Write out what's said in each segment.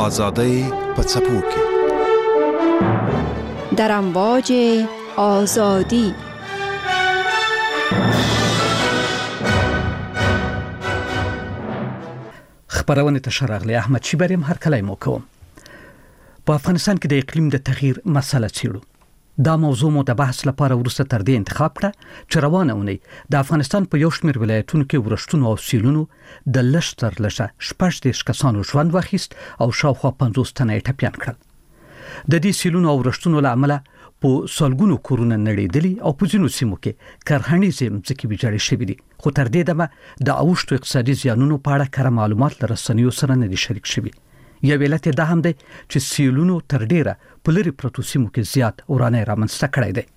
آزادۍ په څپو کې در امواج آزادی. خبرونه تشرغلی احمد شیبریم هر کله مو کوم. په افغانستان کې د اقلیم د تغییر مسله څیړو. دا موضوع مو د بحث لپاره ورسته تر دې انتخاب کړه چې روانه اونۍ د افغانستان په یو شمېر ولایتونو کې ورښتونو او سیلونو د لږ تر لږه 14 کسانو ژوند واخیست او شاوخوا 50 تنه یې ټپیان کړل. د دې سیلونو او ورښتونو له امله په سلګونو کورونه نړېدلي او په ځینو سیمو کې کرهڼیزې ځمکې ویجاړې شوې دي، خو تر دې دمه د اوښتو اقتصادي زیانونو په اړه کره معلومات له رسنیو سره نه دي شریک شوي. یو علت دا هم دی چې سیلونو تر ډیره په لرې پرتو سیمو کې زیات ورانه رامنځته کړی دی.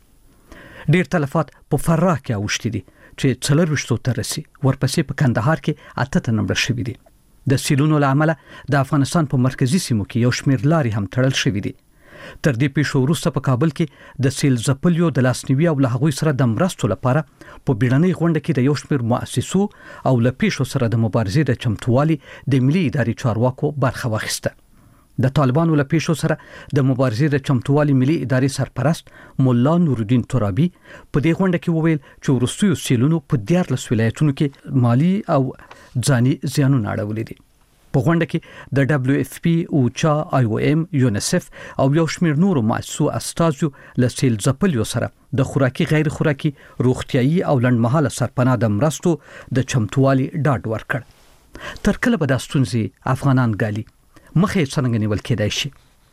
ډیر تلفات په فراه کې اوښتي دي چې 24 ته رسي، ورپسې په کندهار کې 8 ته نمبر شوي دي. د سیلونو له امله د افغانستان په مرکزی سیمو کې یو شمېر لارې هم تړل شوي دي. تر دې پیښو وروسته په کابل کې د سیل ځپلیو د لاسنیوي او له هغوی سره د مرستو لپاره په بیړنۍ غونډه کې د یو شمېر مؤسسو او له پیښو سره د مبارزې د چمتووالي د ملي ادارې چارواکو برخه واخیسته. د طالبانو له پیښو سره د مبارزې د چمتووالي ملي ادارې سرپرست مولا نورالدین ترابي په دې غونډه کې وویل چې وروستیو سیلونو په 14 ولایتونو کې مالی او ځاني زیانونه اړولي دي. په غونډه کې د WFP او چا IOM یونیسف او یو شمېر نورو مؤسسو استازو له سیل ځپلیو سره د خوراکي غیر خوراکي روغتيایي او لنډمهاله سرپناه د مرستو د چمتووالي ډاډ ورکړ. تر کله به د ستونزې افغانان ګالي مخې څنګه نیول کېدای شي؟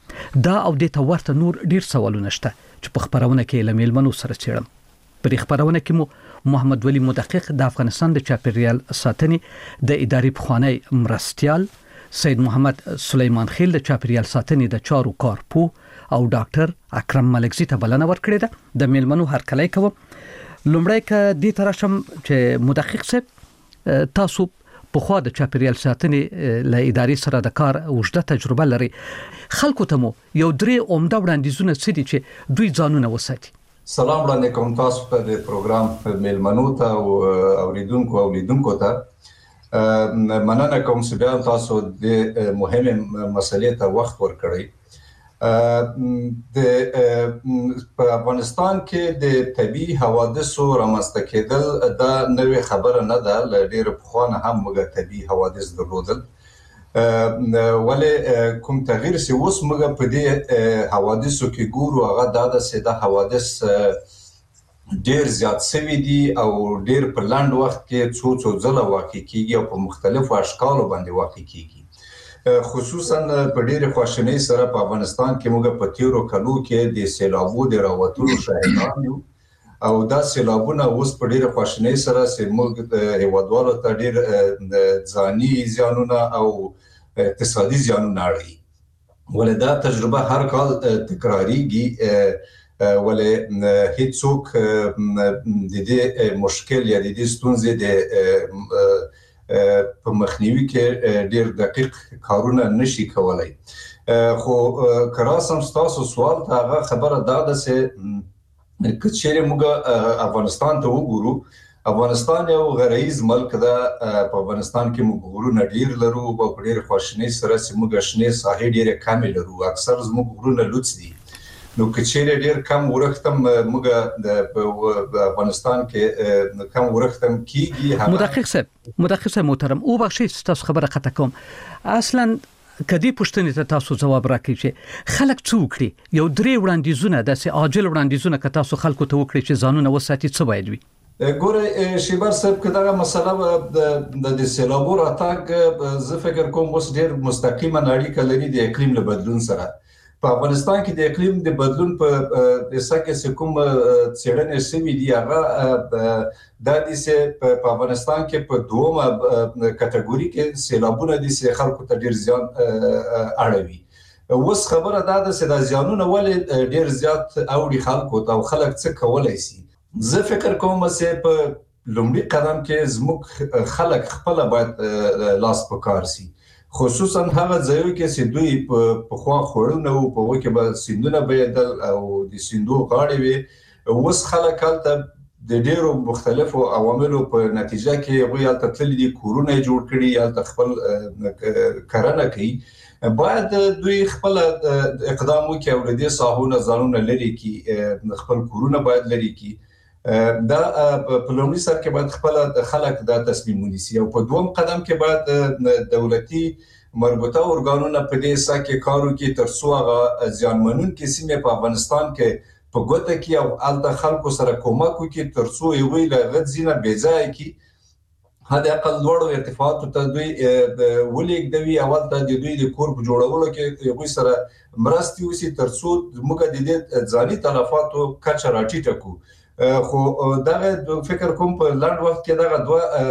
دا او د تورته نور ډیر سوالونه شته چې په خبرونه کې له میلمنو سره څېړم. په خبرونه کې مو محمد ولی مدقق د افغانستان د چاپیریال ساتنې د ادارې پخوانی مرستیال، سید محمد سلیمان خیل د چاپیریال ساتنې د چارو کارپو او ډاکټر اکرم ملکزی ته بلنه ورکړې ده. د میلمنو هرکلی کوم. لومړی که دې ترشم چې مدقق صاحب تاسو په خوا د چاپیریال ساتنې له ادارې سره د کار اوږده تجربه لري. خلکو ته مو یو درې عمده وړاندیزونه څه دي چې دوی ځانونه وساتي؟ سلام وړاندې کوم تاسو په دې پروګرام میلمنو ته او اوریدونکو ته. مننه کوم چې بیا تاسو د مهمه مسلې ته وخت ورکړی. د افغانستان کې د طبي حوادثو رامنځته کېدل دا نوې خبره نه ده، له ډېر پخوانه هم موږ طبي حوادث درلودل. ولې کوم تغییر چې اوس موږ په دې حوادثو کې ګورو هغه دا ده چې دا حوادث ډیر زیات شوي دي او ډیر په لاند وخت کې څو ځله واقع کیږي او په مختلفو اشکالو باندې واقع کیږي. خصوصا په ډیر خواشینۍ سره په افغانستان کې موږ په تیرو کلو کې د سیلابو د راوتلو شاهدان یو او دا سیلابونه اوس په ډیر خواشینۍ سره چې موږ هیوادوالو ته ډیر ځاني زیانونه او اقتصادي زیانونه اړوي. ولې دا تجربه هر کال تکراریږي، ولې هیڅوک د دې مشکل یا د دې ستونزې د په مخنیوي کې ډیر دقیق کارونه نشي کولای. خو کراسم تاسو سوال ته هغه خبره دا ده چې کچېره موږ افغانستان ته وګورو. افغانستان یو غرایز ملک ده. په افغانستان کې موږ غرونه ډیر لرو او په ډیر خواشینۍ سره چې موږ شنې ساحې ډیره کم لرو. اکثر زموږ غرونه لوڅ دي. نو کچېره ډیر کم ورختم موږ د افغانستان کې کم ورختم کیږي. مدقق صاحب محترم او بخښئ تاسو خبره قطع کوم. اصلا کدی پښتنې ته تاسو جواب راکړئ چې خلک څه وکړي. یو درې وړاندیزونه داسې عاجل وړاندیزونه که تاسو خلکو ته وکړي چې ځانونه وساتي څه باید وي؟ ګوره شیبر صاحب که دغه مسله د سیلابو راتګ زه فکر کوم اوس ډېر مستقیمه اړیکه لري د اقلیم له بدلون سره. په افغانستان کې د اقلیم د بدلون په حصه کې چې کوم څېړنې شوي دي هغه دا دي چې په افغانستان کې په دومره کټګوري کې سیلابونه دي چې خلکو ته ډېر زیان اړوي. اوس خبره دا ده چې دا زیانونه ولې ډېر زیات اوړي خلکو ته او خلک څه کولی شي. زه فکر کوم چې په لومړي قدم کې زموږ خلک خپله باید لاس په کار شي، خصوصا هغه ځایو کې چې دوی په خوا خوړونه وو، په هغو کې به سیندونه بهېدل او د سیندو غاړې وې. اوس خلک هلته د ډیرو مختلفو عواملو په نتیجه کې هغه یالته تللي دي کورونه جوړ کړي یالته خپل کرنه کوي باید دوی خپل اقدام وکړي او د دې ساحونو ځانونه لري کې خپل کورونه باید لري کې دا په لومړي سر کې باید خپل خلک دا تصمیم ونیسي او په دوم قدم کې باید دولتي مربوطه ارګانونه په دې سکه کارو کې ترڅو هغه ځانمنون کې سیمه په افغانستان کې په ګوته کې او الته خلکو سره کومک وکړي ترڅو یوې له غځینه بیځای کې هدا اقل لوړ ارتفاعات ته دوی ولېګ دوی اول ته د دوی د کور په جوړولو کې یوې سره مرستي وسی ترڅو موږ د دې ځاني تلفاتو کچه راټیټه کو خو دغه فکر کوم په لاند وخت کې دغه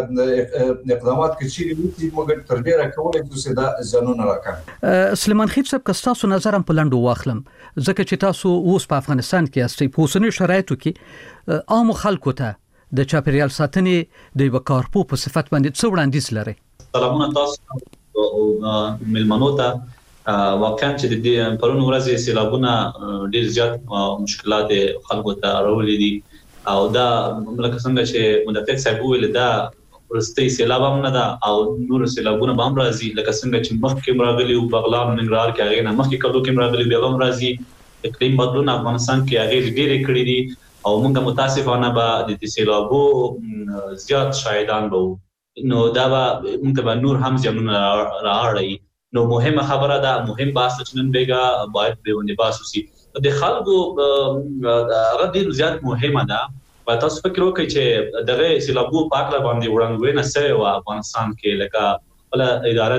دوه اقدامات کې چې موږ تر ډیره کولای شو دا ځانونه راکړو سلیمان خېل صاحب کستاسو نظر هم په لاندو واخلم ځکه چې تاسو اوس په افغانستان کې استئ په اوسنۍ شرایطو کې عام خلکو ته د چاپیریال ساتنې د وکارپو په صفت باندې څه وړاندیز لري سلامونه تاسو او ملمنو ته واقعا چې د دې پرون ورځې سیلابونه ډیر زیات مشکلات خلکو ته راولي دي او دا ملک څنګه چې مدافع صاحب ویل دا ورستي سیلاب هم نه دا او نور سیلابونه هم راځي لکه څنګه چې مخکې راغلي او بغلان ننګرهار کې هغه نه مخکې کلو کې راغلي بیا هم راځي اقلیم بدلون افغانستان کې هغه ډېر کړی دي او موږ متاسفانه به د سیلابو زیات شاهدان وو نو دا به موږ نور هم ځانونه راړی نو مهمه خبره ده مهم بحث چې نن بیګه باید به ونی باسو سي د خلکو هغه ډیر زیات مهمه ده په تاسو فکر وکړئ چې دغه سیلابو پاکله باندې وړاندوینه سوی و افغانستان کې لکه بل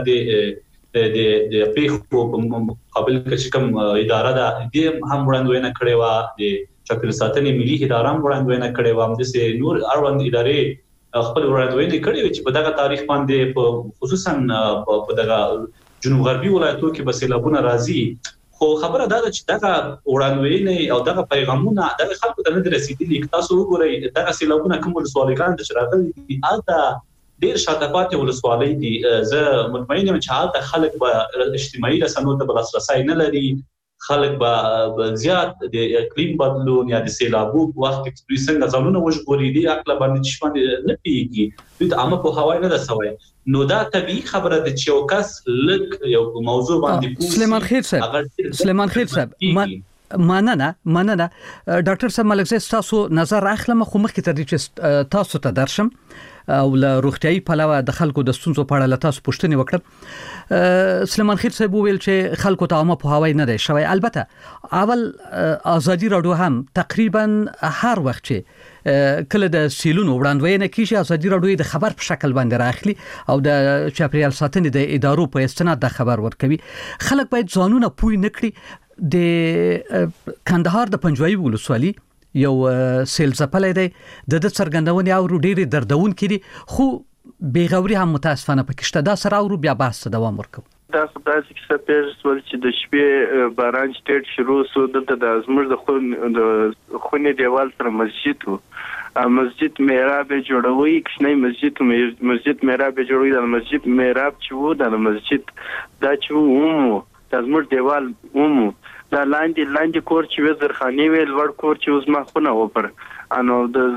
اداره د پیښو په مقابل کې کوم اداره ده د هم وړاندوینه کړې و د چاپیریال ساتنې ملي اداره هم وړاندوینه کړې و هم د نور اړوند ادارې خپل وړاندوینه کړې چې په دغه تاریخ باندې خصوصا په دغه جنوب غربي ولایتونو کې به سیلابونه راځي خو خبره دا ده چې دغه وړاندوینه او دغه پیغامونه دغه خلکو ته نه رسیدلي تاسو وګورئ دغه سیلابونه کوم ولسوالیګان د شراغلي دي الته ډیر شاته پاتې ولسوالۍ دي زه مطمئن یم چې الته خلک به اجتماعي رسنیو ته رسای نه لري خلک به زیات د اقلیم بدلون یا د سیلابو وخت کې دوی څنګه ځانونه وژغوري دي عقل باندې چې باندې نه پیږي دوی ته عامه په هوای نه رسوي نو دا طبيعي خبره ده چې یو کس لږ یو موضوع باندې سلیمان خېل صاحب مننه ډاکټر صاحب ملک تاسو نظر اخلم خو مخکې تر دې چې تاسو ته درشم او له روغتيایي پلوه د خلکو د ستونزو په اړه تاسو پوښتنه وکړه سلیمان خېل صاحب ویل چې خلکو ته عامه په هوای نه دی شوی البته اول ازادي راډیو هم تقریبا هر وخت چې کله د سیلونو وړاندوینه کیږي ازادي راډیو د خبر په شکل باندې راخلي او د چاپیریال ساتنې د ادارو په استناد د خبر ورکوي خلک باید ځانونه پوي نکړي د کندهار د پنجوایي ولسوالۍ یو سیل زپلې دی د څرګندونې او ډېری دردون کړي خو بیغوري هم متاسفانه پکشته دا سره او بیا بحث دوام ورکو دا خدای چې سپېر چې د شپې باران سټیټ شروع سو د ازمر د خونې دیوال سره مسجد وو مسجد محراب جوړوي کښنه مسجد محراب جوړوي د مسجد محراب چې وو د مسجد دا چې وو د ازمر دیوال وو دا لاندې کور چې وزرخاني ویل ور کور چې اوس ما خونه وپر انو د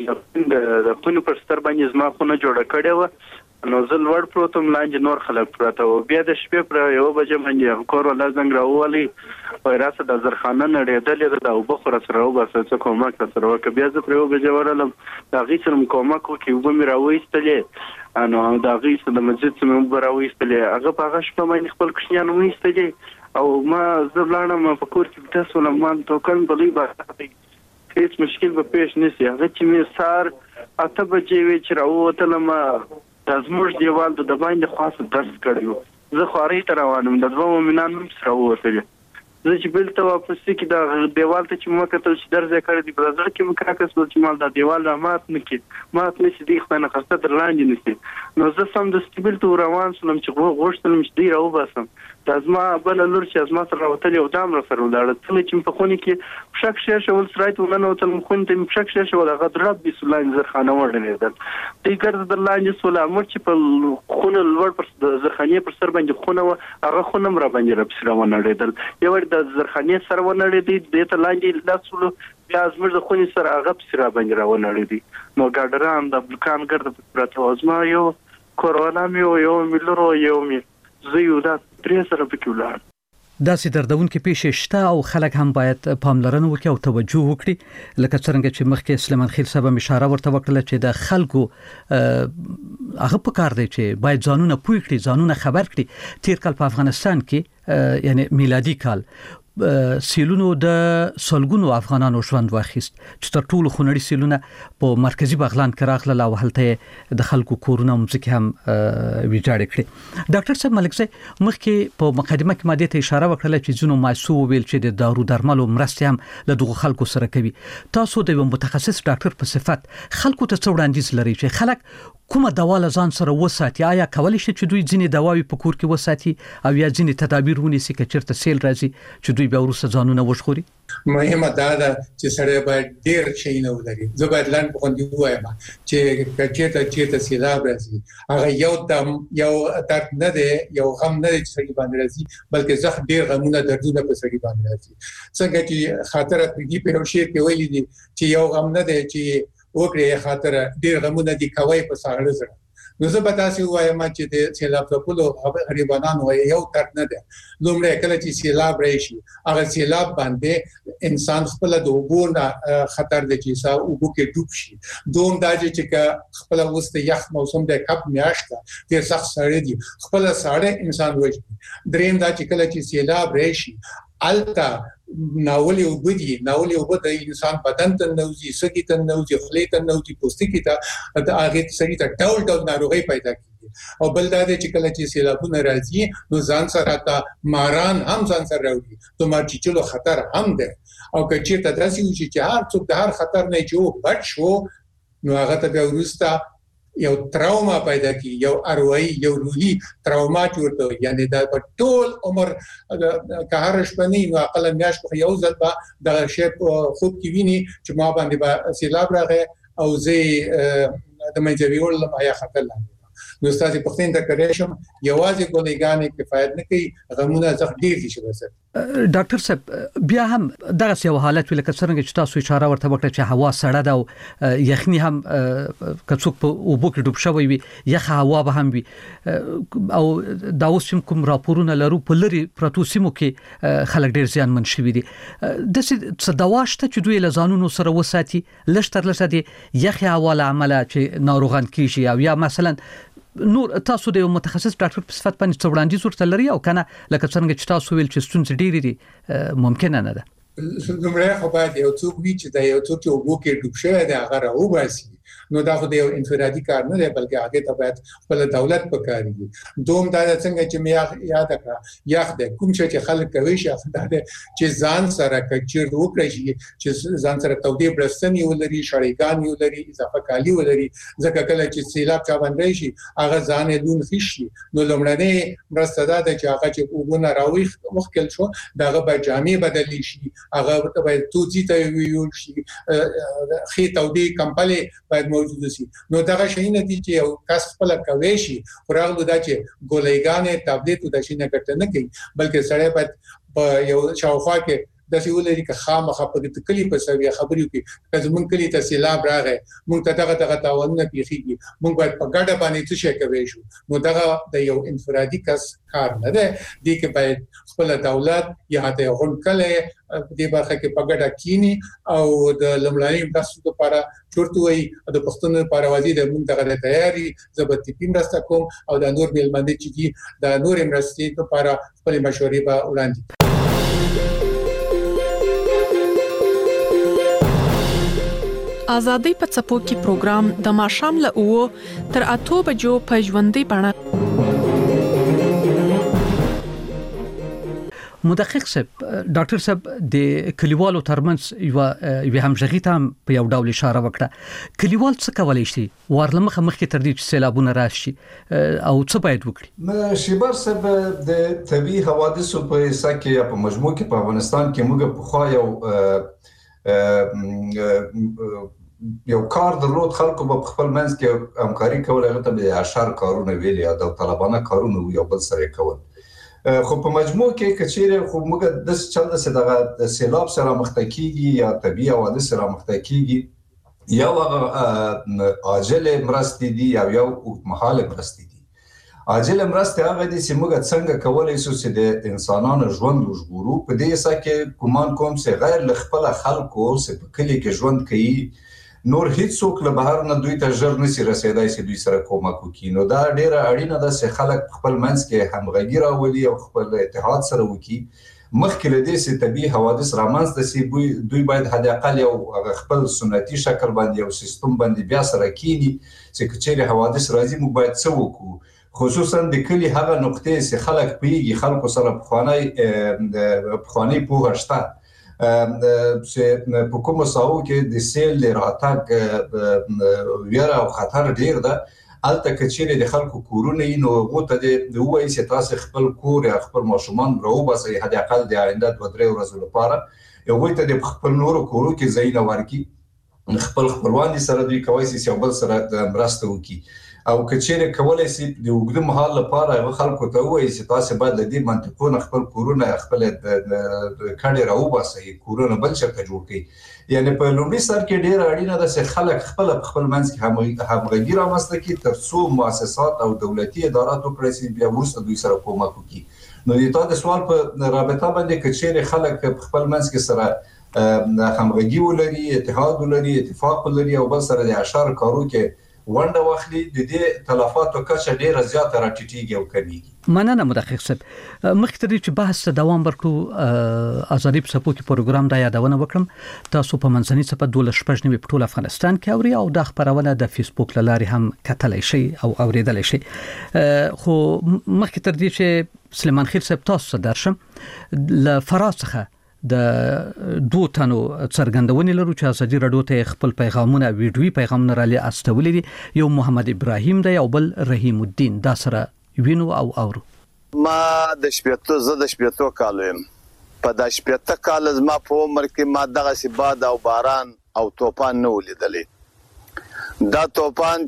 خونه پر ستر باندې زما خونه جوړه کړې و نو زل ور پروتم لاندې نور خلک پراته و بیا د شپې پر یو بجې باندې کور ولا زنګ راوالي وایراسه د زرخانه نړېدلې ده او بخور سره و بس څه کومک سره وک بیا زه پر یو بجې ورلم دا غي سره کومک وکي و مې راوېستلې انو دا غي سره د مسجد سم راوېستلې هغه په هغه شپه باندې خپل کښنیان وېستلې او ما زبلانه ما فکر چې تاسو لمن توکن بلی باندې هیڅ مشکل به پیش نشي هغه چې می سار اته بجې وی چې راوته ما د زموږ دیوال د باندې خاص درس کړیو زه خوري تر روانم د دوه مؤمنان هم سره وته زه چې بل ته واپس کې د دیوال ته چې مو کتل چې درځه کړی دی په ځل کې مکراکس چې مال د دیوال مات نشي دی خدانه خاصه در لاندې نشي نو زه سم د سټیبل ته روان سلم چې غوښتلم چې دی راو باسم د ازما بل لور چې ازما سره راوتل یو دام را سره ولاړ څنګه چې په خوني کې پښک شې شول سرایت ونه وتل مخون ته پښک شې شول هغه درب بسلان زرخانه وړلې ده دې ګرځ د لاندې سوله امر چې په خونه لوړ پر زرخانه پر سر باندې خونه هغه خونه را باندې رب سره ونړېدل یو د زرخانه سره ونړېدل د ته لاندې لاسولو بیا زموږ د خوني سره هغه سره باندې را ونړېدل نو ګاډران د بلکان ګرځ پراته ازما یو کورونا مې یو ملرو یو مې زيو دا درې سره پکې ولاړ داسې دردونکې پیښې شته او خلک هم باید پاملرنه وکړي او توجه وکړي لکه څنګه چې مخکې سلیمان خیل صاحب اشاره ورته وکړه چې د خلکو هغه په کار دی چې باید ځانونه پوه کړي ځانونه خبر کړي تیر کال په افغانستان کې یعنی میلادي کال سیلونو د سلګونو افغانانو ژوند واخیست چې تر ټولو خونړي سیلونه په مرکزی بغلان کې راغله او هلته د خلکو کورونه مځکه هم ویجاړ کړي ډاکټر صاحب ملک صاحب مخکې په مقدمه کې ماده ته اشاره وکړه چې ځینو ماسو ویل چې د دارو درملو مرستې هم له دغه خلکو سره کوي تاسو د یو متخصص ډاکټر په صفت خلکو ته څه وړاندیز لري چې خلک کومه دوا له ځان سره وساتي آیا کولی شي چې دوی ځینې دواوی په کور کې وساتي او یا ځینې تدابیر ونیسي چې چیرته سیل راځي چې دوی بیا وروسته ځانونه وژغوري مهمه دا ده چې سره باید ډیر شي نه ولري زه باید لاندې په خوندې وایم چې چیرته سیلاب راځي هغه یو درد نه دی یو غم نه دی چې سړي باندې راځي بلکې زخ ډیر غمونه دردونه په سړي باندې راځي څنګه چې خاطر دې په یو شعر کې ویلي دي چې یو غم نه دی چې وکړي خاطر ډیر غمونه دي کوي په ساړه زړه نو زه به تاسو وایم چې د سیلاب ټکولو غریبانو یو درد نه ده لومړی کله چې سیلاب راشي هغه سیلاب باندې انسان خپل د وګور خطر د چیسا وګو کې ډوب شي دوم دا چې خپل وسته یخ موسم د کپ میاشته ډیر سخت سړی دي خپل ساړه انسان وځي دریم دا چې کله چې سیلاب راشي التا ناولي وبدي ناولي وبد انسان بدن ته نوځي سګي ته نوځي خلی ته نوځي پوستکی ته د هغه سړي ته ډول ډول ناروغي پیدا کیږي او بل دا چې کله چې سیلابونه راځي نو ځان سره تا ماران هم ځان سره راوړي ته مارچلو خطر هم ده او که چیرته داسې وي چې هر څوک د هر خطر نه جو بچ شو نو هغه ته ورسته یو تراوما پیدا کی یو اروایی یو روحي تراوما جوړه یعنی دا په ټول عمر که هر شپنی نو عقل میاش په یو ځل د شپ خوب کې ویني چې ما باندې سیلاب راغی او زه د مجبور لم یا خطر لاندې نو ستاسو پښتين ته کړی شم یوازې ګولېګانې کفایت نه کوي غمونه ځخ ډیر دي چې وسه ډاکټر صاحب بیا هم دغه یو حالت ولکه څنګه چې تاسو اشاره ورته وکړه چې هوا سړه ده او یخني هم کڅوک په اوبو کې ډوب شوی وي یخ هوا به هم وي او دا اوس کوم راپورونه لرو په لري پروتو سیمو کې خلک ډیر زیان من شوی دي د څه دواشته چې دوی لزانونو سره وساتي لشتر لشه دي یخ هوا له عمله چې ناروغان کیږي او یا مثلا نور تاسو د یو متخصص ډاکټر په صفت باندې څه وړاندیز ورته لري او کنه لکه څنګه چې تاسو ویل چې ستونزې ډېرې دي ممکن نه ده لومړی خو باید یو څوک وي چې دا یو څوک چې وګو کې ډوب شوی دی هغه راوباسي نو دا خو د یو انفرادي کار نه دی بلکې هغه ته باید خپل دولت پکاري دوم دا څنګه چې مې یاد کړه یاخ د کوم چې خلک کوي چې دا چې ځان سره کچیر وکړي چې ځان سره تودې برستنی ولري شړېګان ولري اضافه کالی ولري ځکه کله چې سیلاب چا باندې شي هغه ځان لون خشي نو لمړنۍ مرسته ده چې هغه چې وګونه راويخ مخکل شو داغه به جامې بدلی شي هغه به توځي ته ویول شي خې تودې کمپلې باید موجود شي نو دا شي نه دي چې یو کس خپل کوي شي خورغلو دا چې ګولېګانې ټابلیټ د شي نه ګټه نه کوي بلکې سړی باید په یو شاوخوا کې د سیولې کې خامخه په دې کلی په سوي خبرې کې چې مونږ کلی ته سیلاب راغی مونږ ته دغه تاوانونه پیخيږي مونږ باید په ګډه باندې څه شي کوي شو نو دغه د یو انفرادي کس کار نه ده دي کې باید خپل دولت یا ته غونکله دې برخه کې په ګډه کینی او د لمړنۍ مرستو لپاره چورتوي د پښتون لپاره وځي د مونږ دغه تیاری زبرتي مرسته کوم او د نور ملمنې چې دي د نور مرستې لپاره خپل مشورې به وړاندې آزادۍ په څپو کې پروګرام د ماښام له 9 تر 8 بجو په ژوندۍ بڼه مدقق صاحب ډاکټر صاحب د کلیوالو ترمنځ یو همغږي ته په یو ډول اشاره وکړه. کلیوال څه کولای شي ورلمخه مخکې تر دې چې سیلابونه راشي او څه باید وکړي؟ شیبر صاحب د طبي حوادثو په حصہ کې یا په مجموع کې په افغانستان کې موږ په خو یو کار درلود. خلکو په خپل منځ کې همکاري کول، هغه ته به اشر کارونه ویل یا د طالبانه کارونه یو بل سره کول. خو په مجموع کې کچېره خو موږ د چل د دغه سیلاب سره مخ ته کیږي یا طبي حوادث سره مخ ته کیږي، یا عاجل مرستې دي یا یو محاله مرستې دي. عاجل مرستې هغه دي چې موږ څنګه کولای شو چې د انسانانو ژوند وژغورو. په دې حصہ کې ګمان کوم چې غیر ل خپل خلکو چې په کلی کې ژوند کوي نور هیڅ څوک له بهر نه دوی ته ژر نشي رسیدای چې دوی سره کومک وکړي. نو دا ډیره اړینه ده چې خلک خپل منځ کې همغږي راولي او خپل اتحاد سره وکړي. مخکې له دې چې طبي حوادث رامنځته شي دوی باید حد اقل یو خپل سنتي شکل باندې یو سیستم باندې بیا سره کینی چې کچېره حوادث راځي مو باید څه وکړو. خصوصا د کلی هغه نقطې چې خلک پیږي، خلکو سره پخوانی پوهه شته چې په کومو ساحو کې د سیل راتګ ویره او خطر ډیر ده. الته کچېره د خلکو کورونه نو غوته د وایي چې تاسو خپل کور یا خپل ماشومان راوباسئ حد اقل د آینده 2-3 ورځې لپاره. یو وایي ته د خپل نورو کورو کې ځای نه ورکی، خپل خپلوان سره دوی کوي چې یو بل سره مرسته وکړي. او کچېره کولای شي د وګړو محل لپاره هغه خلکو ته وایي چې تاسو باید د دې منطقونو خپل کورونه خپل کړي راوباسئ، کورونه بل چرته جوړ کړئ. یعنی په لومړي سر کې ډیر اړینه ده چې خلک خپل منځ کې همغږي رامنځته کړي ترڅو مؤسسات او دولتي ادارات وکړي چې بیا وروسته دوی سره کومک وکړي. نو د تا د سوال په رابطه باندې کچېره خلک خپل منځ کې سره همغږي ولري، اتحاد ولري، اتفاق ولري او بل سره د اشر کارو کې ونده واخلي، د دې تلفاتو کچه ډیره زیاته راټیټیږي او کمیږي. مننه مدقق صاحب. مخکې تر دې چې بحث دوام ورکړو ازادي په سپو کې پروګرام دا یادونه وکړم، تاسو په منځني صفه 12 په ټول افغانستان کې اوري او د خبرونه د فیسبوک لاري هم کتلای شي او اوریدلای شي. خو مخکې تر دې چې سلیمان خیل صاحب تاسو درشم ل فراز څخه د دوه تنو څرګندونې لرو چې ازادي رادیو ته خپل پیغامونه ویډیوي پیغامونه را لېږلي دي. یو محمد ابراهیم دی او بل رحیم الدین. دا سره وینو او اورو. ما د شپېتو کالو یم. په د شپېته کال زما په عمر کې ما دغه سباد او باران او طوفان نه ولیدلې. دا طوفان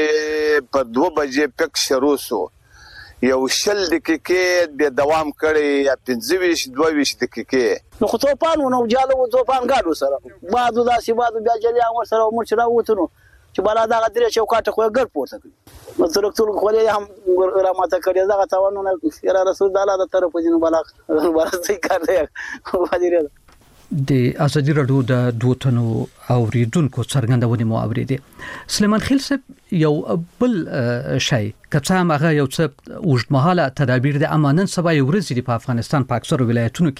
چې په 2 بجې پک شروع شو، یو 20 دقیقې د دوام کړي یا 25-22 دقیقې. نو خو طوفان ونه جالو طوفان غاډو سره بعضو داسې بعضو بیا جلی امر سره عمر چې راوتنو چې بالا دا غدري چوکاټه خو ګر پورته کړي. نو ترکتل خو یې هم راماته کړی دا تاوانونه را رسول الله د طرف دینو بالا ورسې کار دی وادي. د ازادي رادیو د دوه تنو اوریدونکو څرګندونې مو اوریدې. سلیمان خیل صاحب یو بل شی کڅه هغه یو څه اوږدمهاله تدابیر د امانن سبا یو ورځ په افغانستان په اکثر ولایتونو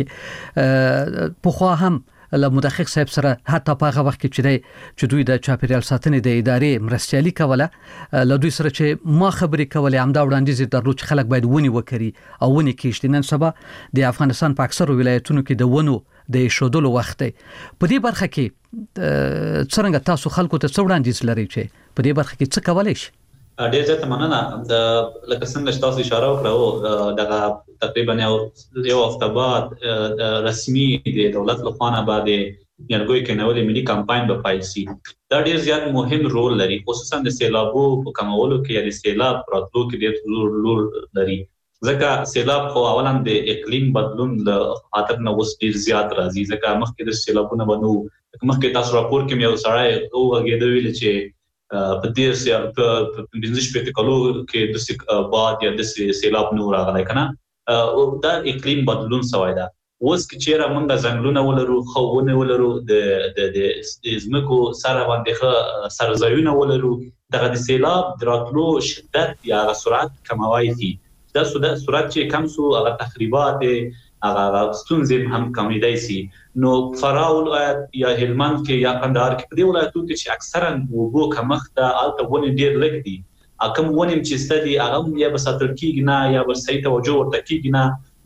کې په خو هم له مدقق صاحب سره حتی په هغه وخت چې دوی د چاپیریال ساتنې د ادارې مرستيالي کوله له دوی سره چې ما خبرې کولې هم دا وړاندیز درلود چې خلک باید ونی وکړي او ونی کېشت. نن سبا د افغانستان په اکثر ولایتونو کې د ونو د شودلو وخت دی. په دې برخه کې څنګه تاسو خلکو ته څه وړاندیز لرئ چې په دې برخه کې څه کولای شي؟ ډیر زیاته مننه. د لکه څنګه تاسو اشاره وکړو دغه تقریبا یو هفته بعد رسمي د دولت لخوا نه باندې یانګوي کې نوې ملي کمپاین به پایل شي. دا ډیر زیات مهم رول لري، خصوصا د سیلابو په کمولو کې یا د سیلاب راتلو کې ډیر رول لري. ځکه سیلاب خو اولا د اقلیم بدلون له خاطر نه اوس ډیر زیات راځي. ځکه مخکې د سیلابونه بنو مخکې تاسو راپور کې یو سړی او هغه ویل چې په دې سیل په 15 کالو کې د باد یا د سیلاب نور راغلی کنه. او دا اقلیم بدلون سوای دا. اوس کې چیرې موږ ځنګلونه ولرو، خوونه ولرو، د زمکو سره باندې سرزایونه ولرو، دغه د سیلاب دراتلو شدت یا سرعت کموي دي. دا سرعت چې کم سو هغه تخریبات هغه ستونزې هم کمیدای شي. نو فراول یا هلمند کې یا قندهار کې په دې ولایتونو کې چې اکثرا وګو کمښت د الته ونې ډېر لږ دي. اکم ونې چې ستدي هغه یا به ساتل کېږي نه یا به صحیح توجه ورته کېږي نه.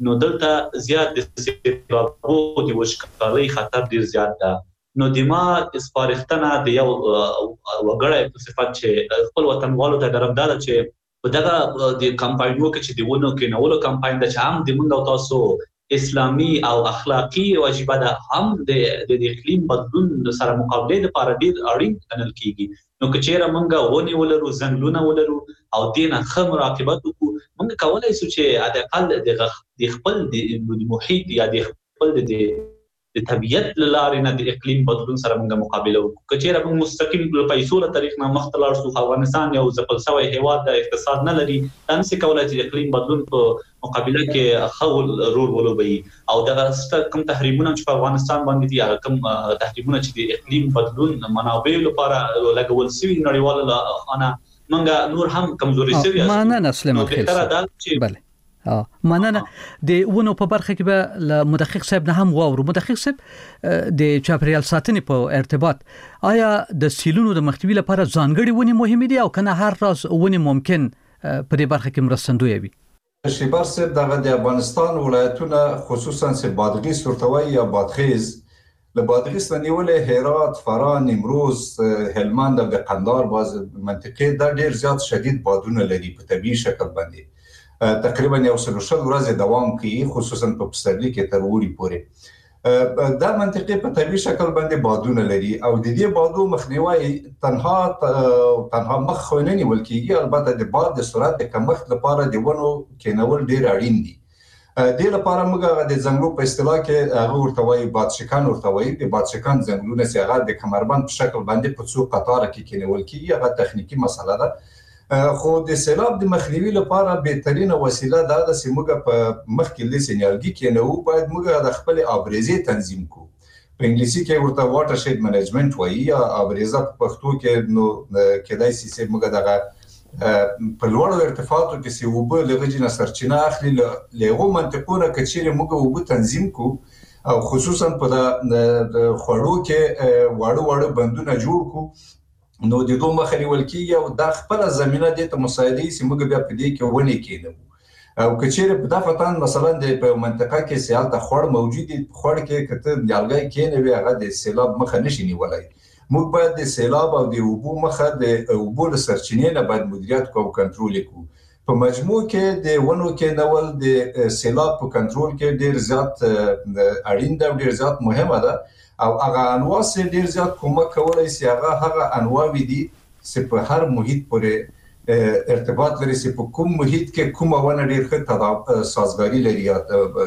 نو دلته زیات د سیلابو د وشکالۍ خطر ډیر زیات ده. نو دما اسپارښتنه د یو وګړی په صفت چې خپل وطنوالو ته درمدار چې په دغه د کمپاینونو کې چې د ونو کې نوولو کمپاین د چا هم د موږ او تاسو اسلامي او اخلاقی واجبه ده هم د اقلیم بدلون سره مقابله لپاره ډیر اړین ګڼل کیږي. نو که چیرې موږ ونی ولرو ځنګلونه ولرو او دینه خه مراقبت وکړو موږ کولای شو چې د اقل د خپل د محیط یا د خپل د طبيعت لاره نه د اقلیم بدلون سره موږ مقابله وکړو. که چیرې موږ مستقیم په پیسو له طریق نه مختلف شو افغانستان یو ځپل شوی هیواد د اقتصاد نه لري دا نشي کولای چې اقلیم بدلون په مقابله کې خول رول ولوبي او دا کوم تحریمونه چې په افغانستان باندې دي کوم تحریمونه چې د اقلیم بدلون منابع لپاره لګول شوی نړیوال انا منګه نور هم کمزوري شوی مننه سليمان خیل بله مننه د ونو په برخه کې به له مدقق صاحب نه هم واورو. مدقق صاحب د چاپریال ساتنې په ارتباط آیا د سیلونو د مخنیوي لپاره ځانګړي ونې مهمه دي او کنه هر راز ونې ممکن په دې برخه کې مرستندوی وي؟ شیبر صاحب د افغانستان ولایتونه خصوصا چې بادغیس ورتوي یا بادغیس له بادغیس نیولې هرات، فراه، نیمروز، هلمند او د قندهار باز منطقې د ډیر زیات شدید بادونه لري په طبيعي شکل باندې تقریبا یو سلوشل ورځ دوام کوي خصوصا په پسرلي کې تر وړي پورې دا منطقې په طبيعي شکل باندې بادونه لري او د دې بادو مخنیوي تنها مخ نه نیول کیږي. البته د باد د سرعت د کمښت لپاره د ونو کېنول ډیر اړین دي. د لپاره موږ د ځنګلو په اصطلاح کې هغه ورتوي بادشکان ورتوي د بادشکان ځنګلونه چې هغه د کمربند په شکل باندې په څو قطار کې کېنول کیږي هغه تخنیکی مسله ده. خو د سیلاب د مخنیوي لپاره بهترینه وسیله دا ده چې موږ په مخکې د سینیالګي کې نه وو باید موږ د خپل ابریزي تنظیم کو. په انګلیسي کې ورته واټر شید منیجمنت وایي یا ابریزه په پښتو کې نو کېدای شي چې موږ دغه په لوړو ارتفاعاتو کې چې وبه لغجنه سرچینه اخلي له منطقونو کې چې موږ وبه تنظیم کو او خصوصا په د خړو کې واړو بندونه جوړ کو نو د دوه مخ نیول کیږي او د خپل زمينه د ته مساعدي چې موږ بیا په دې کې ونی کېنو او کچېره په دفتان مثلا د په منطقه کې سیال د خور موجود دي خور کې کته یالګای کې نه هغه د سیلاب مخه نشي نیولای. موږ باید د سیلاب او د اوبو مخه د اوبو سرچینې نه باید مدیریت کوو کنټرول کوو. په مجموع کې د ونو کې نول د سیلاب په کنټرول کې ډیر زیات اړین ده او ډیر زیات مهمه ده او هغه انواع سره ډیر زیات کومک کولای شي هغه انواع دي چې په هر محیط پورې ارتباط لري چې په کوم محیط کې کومه ونه ډیر ښه سازګاری لري یا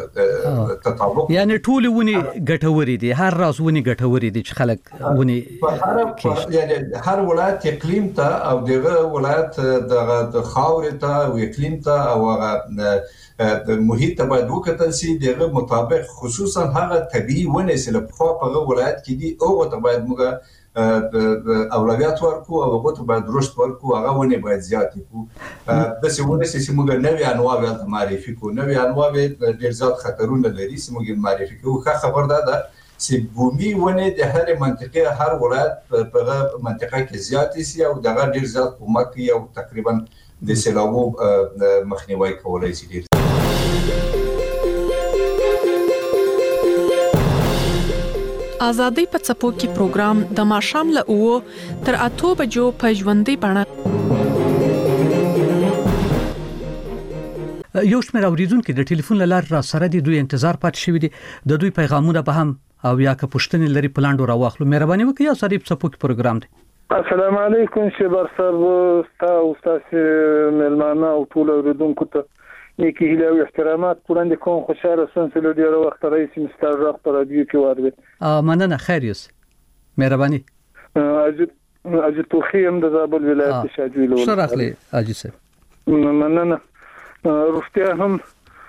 تطابق یعنی ټول ونی ګټوري دي هر راز ونی ګټوري دي چې خلک ونی یعنی هر ولایت اقلیم ته او دغه ولایت د خاورې ته او اقلیم ته او د محیط ته باید وکتل شي دغه مطابق خصوصا هغه طبيعي ونه چې په هغه ولایت کې دي او ته باید موږ اولویت ورکو او هغه ته باید رشد ورکو هغه ونه باید زیات کو د سیمونه چې موږ نوې انواع ولته معرفي کو نوې انواع ډېر زیات خطرونه لري چې موږ معرفي کوو ښه خبر ده چې بومي ونه د هر منطقه هر ولایت په منطقه کې زیات شي او دغه ډېر زیات کومک کوي او تقریبا د سیلابو مخنیوي کولای شي. آزادۍ په څپو کې پروګرام د ماښام له 9 تر 8 بجو په ژوندۍ بڼه یو شمېر اوریدونکو د ټلیفون له لارې را سره دي دوی انتظار پات شوی دي د دوی پیغامونه به هم او یا که پښتنې لري پلاندو راواخلو مهرباني وکړئ یا سړي په څپو کې پروګرام دی. السلام علیکم شبر صاحب تاسو ملمانه او ټول اوریدونکو ته نیکی هیله او احترامات وړاندې کوم. خوشاله سم چې له ډیره وخت راځي مستاجر په رادیو کې وارد مننه خیر یوس مهرباني اجي توخیم د زابل ولایت شاجوی له شرخلي اجي صاحب مننه روغتیا هم